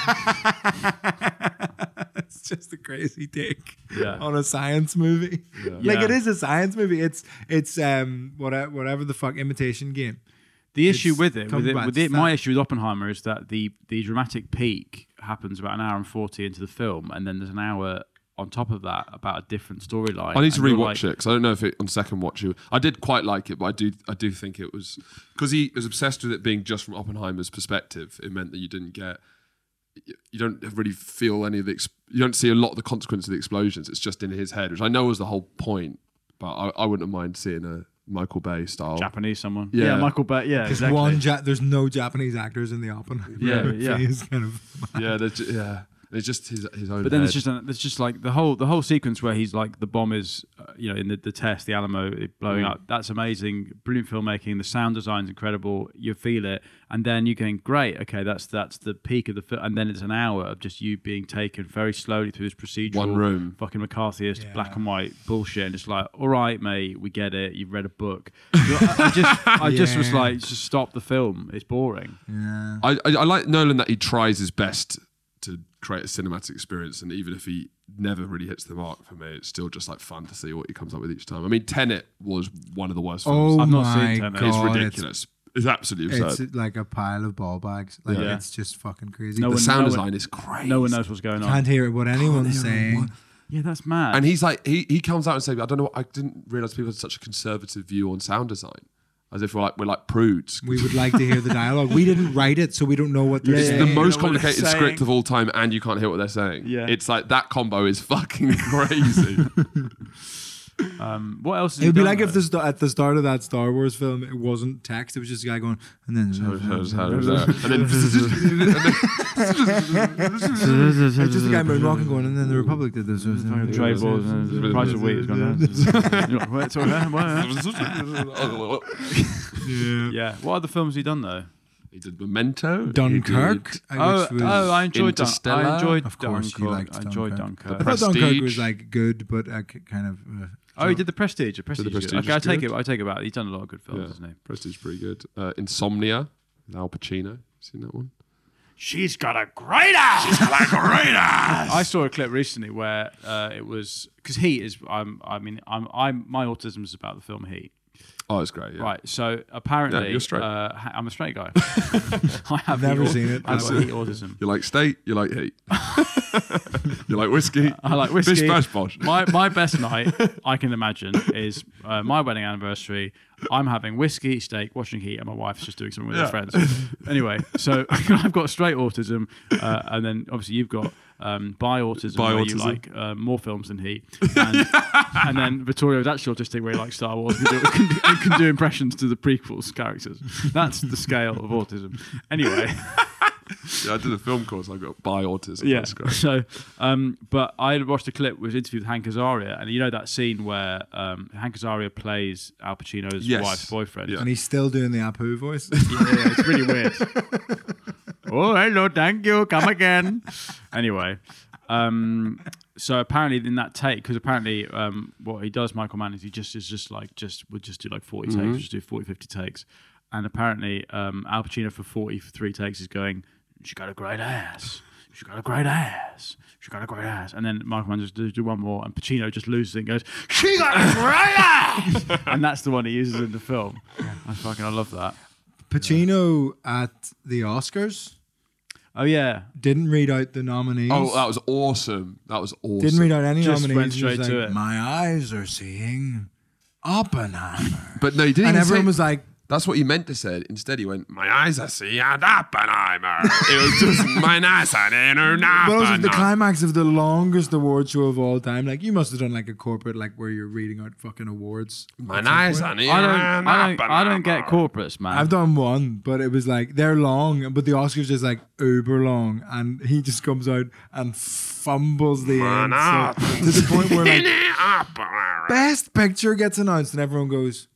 Speaker 1: wrong.
Speaker 3: It's just a crazy take
Speaker 1: Yeah.
Speaker 3: on a science movie.
Speaker 2: Yeah.
Speaker 3: Like
Speaker 1: Yeah.
Speaker 3: it is a science movie. It's it's um whatever whatever the fuck Imitation Game.
Speaker 1: The issue
Speaker 3: It's
Speaker 1: with it, with it,
Speaker 3: Cumberbatch
Speaker 1: with it, my
Speaker 3: stuff.
Speaker 1: issue with Oppenheimer is that the the dramatic peak happens about an hour and forty into the film, and then there's an hour on top of that about a different storyline.
Speaker 2: I need to
Speaker 1: and you're
Speaker 2: rewatch
Speaker 1: like,
Speaker 2: it because I don't know if it on second watch you. I did quite like it, but I do I do think it was because he was obsessed with it being just from Oppenheimer's perspective. It meant that you didn't get you don't really feel any of the ex- you don't see a lot of the consequence of the explosions. It's just in his head, which I know was the whole point. But I, I wouldn't mind seeing a Michael Bay style.
Speaker 1: Japanese someone.
Speaker 2: Yeah.
Speaker 1: Yeah, Michael Bay. Yeah,
Speaker 3: There's
Speaker 1: exactly.
Speaker 3: one. Ja- there's no Japanese actors in the Oppenheimer.
Speaker 1: Yeah, yeah.
Speaker 3: It's kind of.
Speaker 2: Yeah, they're ju- yeah. It's just his his own.
Speaker 1: But then
Speaker 2: head.
Speaker 1: there's just a, there's just like the whole the whole sequence where he's like the bomb is uh, you know in the, the test the Alamo blowing
Speaker 2: Mm.
Speaker 1: up. That's amazing, brilliant filmmaking. The sound design's incredible. You feel it, and then you're going great. Okay, that's that's the peak of the film, and then it's an hour of just you being taken very slowly through this procedural
Speaker 2: One room.
Speaker 1: fucking McCarthyist
Speaker 3: Yeah.
Speaker 1: black and white bullshit, and it's like all right, mate, we get it. You've read a book. I, I just I just was
Speaker 3: Yeah.
Speaker 1: like just stop the film. It's boring.
Speaker 3: Yeah.
Speaker 2: I, I I like Nolan that he tries his best to create a cinematic experience. And even if he never really hits the mark for me, it's still just like fun to see what he comes up with each time. I mean, Tenet was one of the worst films.
Speaker 3: Oh
Speaker 1: I've not
Speaker 3: my
Speaker 1: seen Tenet.
Speaker 3: god,
Speaker 2: It's ridiculous. It's, absolutely absurd.
Speaker 3: It's like a pile of ball bags. Like
Speaker 1: Yeah.
Speaker 3: it's just fucking crazy.
Speaker 1: No
Speaker 2: the
Speaker 1: one-
Speaker 2: sound
Speaker 1: no
Speaker 2: design
Speaker 1: one-
Speaker 2: is crazy.
Speaker 1: No one knows what's going on.
Speaker 3: Can't hear what anyone's
Speaker 2: hear
Speaker 3: saying.
Speaker 2: what-
Speaker 1: Yeah, that's mad.
Speaker 2: And he's like, he he comes out and says, I don't know, I didn't realize people had such a conservative view on sound design, as if we're like we're like prudes.
Speaker 3: We would like to hear the dialogue. We didn't write it, so we don't know what they're
Speaker 2: It's
Speaker 3: saying.
Speaker 2: the most
Speaker 1: you know what they're
Speaker 2: complicated
Speaker 1: saying.
Speaker 2: script of all time, and you can't hear what they're saying.
Speaker 1: Yeah.
Speaker 2: It's like that combo is fucking crazy.
Speaker 1: um, what else? Has
Speaker 3: It would
Speaker 1: he
Speaker 3: be
Speaker 1: done,
Speaker 3: like if
Speaker 1: though?
Speaker 3: the st- at the start of that Star Wars film, it wasn't text. It was just a guy going, and then
Speaker 2: and then
Speaker 3: it's just a guy moonwalking going, and then the Republic did this.
Speaker 1: trade wars and the price of wheat has gone down. You're like, "Wait, sorry, huh? What?"
Speaker 3: Yeah.
Speaker 1: Yeah. What other films have you done though?
Speaker 2: he did Memento. he
Speaker 3: Dunkirk.
Speaker 2: did-
Speaker 3: uh,
Speaker 1: Oh,
Speaker 3: which was,
Speaker 1: oh, I enjoyed Dun-
Speaker 2: Interstellar.
Speaker 1: I enjoyed
Speaker 3: Of course you
Speaker 1: Dunkirk.
Speaker 3: liked
Speaker 1: I enjoyed
Speaker 3: Dunkirk.
Speaker 1: Dunkirk.
Speaker 3: I thought Dunkirk
Speaker 2: Prestige.
Speaker 3: was like good, but uh, k- kind of. Uh,
Speaker 1: Oh, he did the Prestige. The Prestige. is good.
Speaker 2: Prestige
Speaker 1: Okay, I
Speaker 2: is
Speaker 1: take
Speaker 2: good.
Speaker 1: it. I take it back. He's done a lot of good films,
Speaker 2: Yeah.
Speaker 1: hasn't he?
Speaker 2: Prestige is pretty good. Uh, Insomnia with Al Pacino. Seen that one?
Speaker 1: She's got a great ass. She's got a great ass. I saw a clip recently where uh, it was because Heat is. I'm. I mean, I'm. I'm. My autism is about the film Heat.
Speaker 2: Oh, it's great. Yeah.
Speaker 1: Right. So apparently,
Speaker 2: Yeah, you're straight.
Speaker 1: Uh, ha- I'm a straight guy. I have
Speaker 3: Never
Speaker 1: heat,
Speaker 3: seen it.
Speaker 1: I've
Speaker 3: That's
Speaker 1: got
Speaker 3: it.
Speaker 1: heat autism.
Speaker 2: You like steak, you like heat. You like whiskey.
Speaker 1: I like whiskey.
Speaker 2: Bish bash bosh.
Speaker 1: My my best night I can imagine is uh, my wedding anniversary. I'm having whiskey, steak, watching Heat, and my wife's just doing something with
Speaker 2: Yeah.
Speaker 1: her friends. Anyway, so I've got straight autism, uh, and then obviously you've got um, bi autism,
Speaker 2: Bi
Speaker 1: where you
Speaker 2: autism.
Speaker 1: like uh, more films than Heat, and, and then Vittorio was actually autistic, where he likes Star Wars and can, do, can, do- and can do impressions to the prequels characters. That's the scale of autism. Anyway.
Speaker 2: Yeah, I did a film course. I got bi autism.
Speaker 1: Yeah.
Speaker 2: That's great.
Speaker 1: So, um, but I watched a clip with an interview with Hank Azaria, and you know that scene where um, Hank Azaria plays Al Pacino's
Speaker 2: Yes.
Speaker 1: wife's boyfriend.
Speaker 2: Yeah.
Speaker 3: and he's still doing the Apu voice.
Speaker 1: Yeah, yeah, it's really weird. Oh, hello, thank you, come again. Anyway, um, so apparently in that take, because apparently um, what he does, Michael Mann, is he just is just like just would just do like forty
Speaker 2: Mm-hmm.
Speaker 1: takes, just do forty, fifty takes, and apparently um, Al Pacino for forty-three takes is going, she got a great ass. She got a great ass. She got a great ass. And then Michael Mann just do, do one more, and Pacino just loses it and goes, she got a great ass. And that's the one he uses in the film. I fucking I love that.
Speaker 3: Pacino at the Oscars
Speaker 1: Oh yeah,
Speaker 3: didn't read out the nominees.
Speaker 2: Oh, that was awesome. That was awesome.
Speaker 3: didn't read out any
Speaker 1: Just
Speaker 3: nominees.
Speaker 1: went
Speaker 3: He was
Speaker 1: straight to
Speaker 3: like,
Speaker 1: it.
Speaker 3: My eyes are seeing Oppenheimer.
Speaker 2: But no, he didn't
Speaker 3: And
Speaker 2: even
Speaker 3: everyone
Speaker 2: say,
Speaker 3: was like,
Speaker 2: that's what he meant to say. Instead, he went, my eyes are seeing Oppenheimer. It was just, my eyes are seeing
Speaker 3: but also the
Speaker 2: Oppenheimer.
Speaker 3: climax of the longest award show of all time. Like, you must have done like a corporate, like where you're reading out fucking awards.
Speaker 2: My eyes are seeing
Speaker 1: I don't, I don't, I don't get
Speaker 2: Oppenheimer.
Speaker 1: corporates, man.
Speaker 3: I've done one, but it was like they're long, but the Oscars is like uber long, and he just comes out and fumbles the end so, to the point where like
Speaker 2: Oppenheimer.
Speaker 3: Best Picture gets announced, and everyone goes,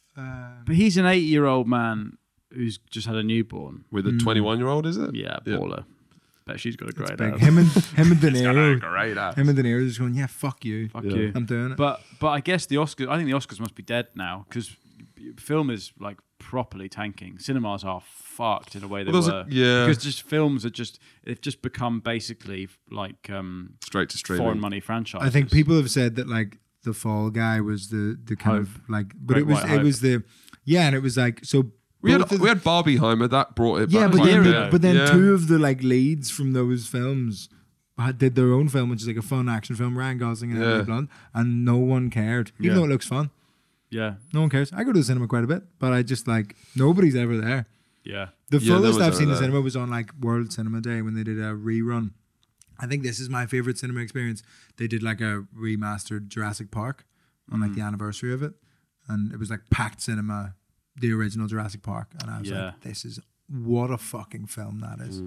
Speaker 1: But he's an eight-year-old man who's just had a newborn.
Speaker 2: With a twenty-one-year-old, is it?
Speaker 1: Yeah,
Speaker 2: Yeah.
Speaker 1: baller. Bet she's got a great
Speaker 3: big.
Speaker 1: ass.
Speaker 3: Him and him and De
Speaker 2: Got a
Speaker 3: Niro,
Speaker 2: great ass.
Speaker 3: him and De Niro just going, yeah, fuck you,
Speaker 1: Fuck
Speaker 2: Yeah.
Speaker 1: you.
Speaker 3: I'm doing it.
Speaker 1: But but I guess the Oscars. I think the Oscars must be dead now because film is like properly tanking. Cinemas are fucked in a way they
Speaker 2: Well, there's
Speaker 1: were.
Speaker 2: a- yeah.
Speaker 1: Because just films are just they've just become basically like um,
Speaker 2: Straight to streaming.
Speaker 1: foreign money franchises.
Speaker 3: I think people have said that like the Fall Guy was the the kind of like, but
Speaker 1: Great
Speaker 3: it was
Speaker 1: White
Speaker 3: it
Speaker 1: Hope.
Speaker 3: was the yeah, and it was like so.
Speaker 2: We had,
Speaker 3: both of
Speaker 2: we had Barbieheimer, that brought it
Speaker 3: Yeah,
Speaker 2: back.
Speaker 3: but
Speaker 2: quite
Speaker 3: then,
Speaker 2: a
Speaker 3: the,
Speaker 2: bit.
Speaker 3: but then
Speaker 2: Yeah.
Speaker 3: two of the like leads from those films had, did their own film, which is like a fun action film, Ryan Gosling and
Speaker 2: Yeah.
Speaker 3: Emily Blunt, and no one cared, even
Speaker 1: Yeah.
Speaker 3: though it looks fun.
Speaker 1: yeah,
Speaker 3: No one cares. I go to the cinema quite a bit, but I just like nobody's ever there.
Speaker 1: yeah.
Speaker 3: The
Speaker 2: Yeah, no
Speaker 3: fullest
Speaker 2: one's
Speaker 3: I've
Speaker 2: ever
Speaker 3: seen the
Speaker 2: there.
Speaker 3: cinema was on like World Cinema Day when they did a rerun. I think this is my favorite cinema experience. They did like a remastered Jurassic Park on like the anniversary of it, and it was like packed cinema, the original Jurassic Park, and I was
Speaker 1: Yeah.
Speaker 3: like, this is what a fucking film that is.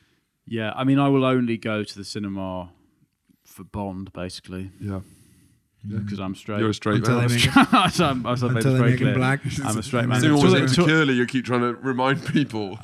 Speaker 1: Yeah, I mean, I will only go to the cinema for Bond, basically,
Speaker 2: Yeah.
Speaker 1: because I'm straight.
Speaker 2: You're a straight
Speaker 3: Until
Speaker 2: man.
Speaker 3: they make it,
Speaker 1: so I'm, I made
Speaker 3: until
Speaker 1: this
Speaker 3: they
Speaker 1: very
Speaker 3: make
Speaker 1: clear.
Speaker 3: it black.
Speaker 1: I'm a straight man.
Speaker 2: It's always
Speaker 1: Until they-
Speaker 2: insecurely, you keep trying to remind people.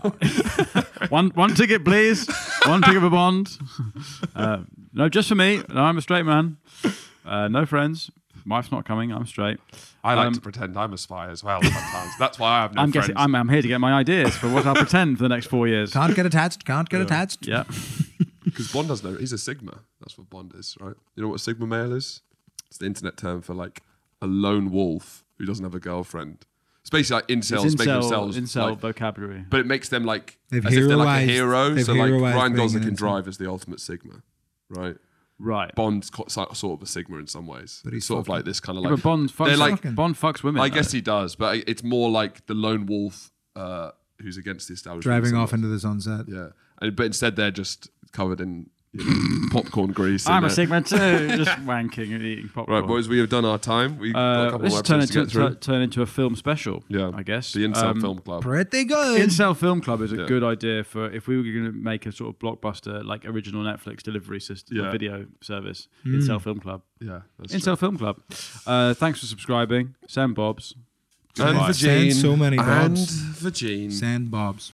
Speaker 1: one one ticket, please. One ticket for Bond. Uh, no, just for me. No, I'm a straight man. Uh, no friends. Wife's not coming. I'm straight.
Speaker 2: I like
Speaker 1: Um,
Speaker 2: to pretend I'm a spy as well sometimes. That's why I have no
Speaker 1: I'm
Speaker 2: friends.
Speaker 1: guessing. I'm, I'm here to get my ideas for what I'll pretend for the next four years.
Speaker 3: Can't get attached. Can't get attached.
Speaker 1: Yeah.
Speaker 2: Because Bond doesn't know. He's a Sigma. That's what Bond is, right? You know what a Sigma male is? It's the internet term for like a lone wolf who doesn't have a girlfriend. It's basically like incels
Speaker 1: It's
Speaker 2: making
Speaker 1: incel,
Speaker 2: themselves
Speaker 1: incel
Speaker 2: like,
Speaker 1: vocabulary.
Speaker 2: but it makes them like
Speaker 3: They've
Speaker 2: as if they're like a
Speaker 3: heroized-
Speaker 2: hero.
Speaker 3: they've
Speaker 2: So like
Speaker 3: heroized
Speaker 2: Ryan
Speaker 3: being
Speaker 2: Gosling
Speaker 3: an
Speaker 2: can
Speaker 3: incel.
Speaker 2: drive as the ultimate Sigma, right?
Speaker 1: Right.
Speaker 2: Bond's co- so- sort of a Sigma in some ways.
Speaker 3: But he's
Speaker 2: sort of
Speaker 3: fucking-
Speaker 2: like this kind of
Speaker 1: Yeah,
Speaker 2: like.
Speaker 1: but Bond
Speaker 2: they're
Speaker 1: fucks,
Speaker 2: like-
Speaker 1: like, Bond fucks women.
Speaker 2: I guess
Speaker 1: though.
Speaker 2: he does, but it's more like the lone wolf uh, who's against the establishment.
Speaker 3: Driving off
Speaker 2: somewhat.
Speaker 3: into the sunset.
Speaker 2: Yeah, and, but instead they're just covered in you know, popcorn grease.
Speaker 1: I'm
Speaker 2: and,
Speaker 1: a
Speaker 2: uh,
Speaker 1: Sigma too. Just wanking and eating popcorn.
Speaker 2: Right, boys, we have done our time. We've got a
Speaker 1: Uh,
Speaker 2: couple
Speaker 1: this
Speaker 2: more
Speaker 1: has turned
Speaker 2: episodes to
Speaker 1: into,
Speaker 2: get through.
Speaker 1: tu- turn into a film special.
Speaker 2: Yeah,
Speaker 1: I guess.
Speaker 2: the Incel
Speaker 1: Um,
Speaker 2: Film Club.
Speaker 3: Pretty good.
Speaker 1: Incel Film Club is a
Speaker 2: Yeah.
Speaker 1: good idea for if we were going to make a sort of blockbuster, like original Netflix delivery system,
Speaker 2: Yeah.
Speaker 1: video service.
Speaker 3: Hmm.
Speaker 1: Incel Film Club.
Speaker 2: Yeah, that's
Speaker 1: Incel Film Club. Uh, thanks for subscribing. Sam Bobs.
Speaker 2: true. And
Speaker 1: Goodbye.
Speaker 2: Virgin.
Speaker 3: Send so many
Speaker 2: And
Speaker 3: bobs.
Speaker 2: Virgin.
Speaker 3: Sand bobs.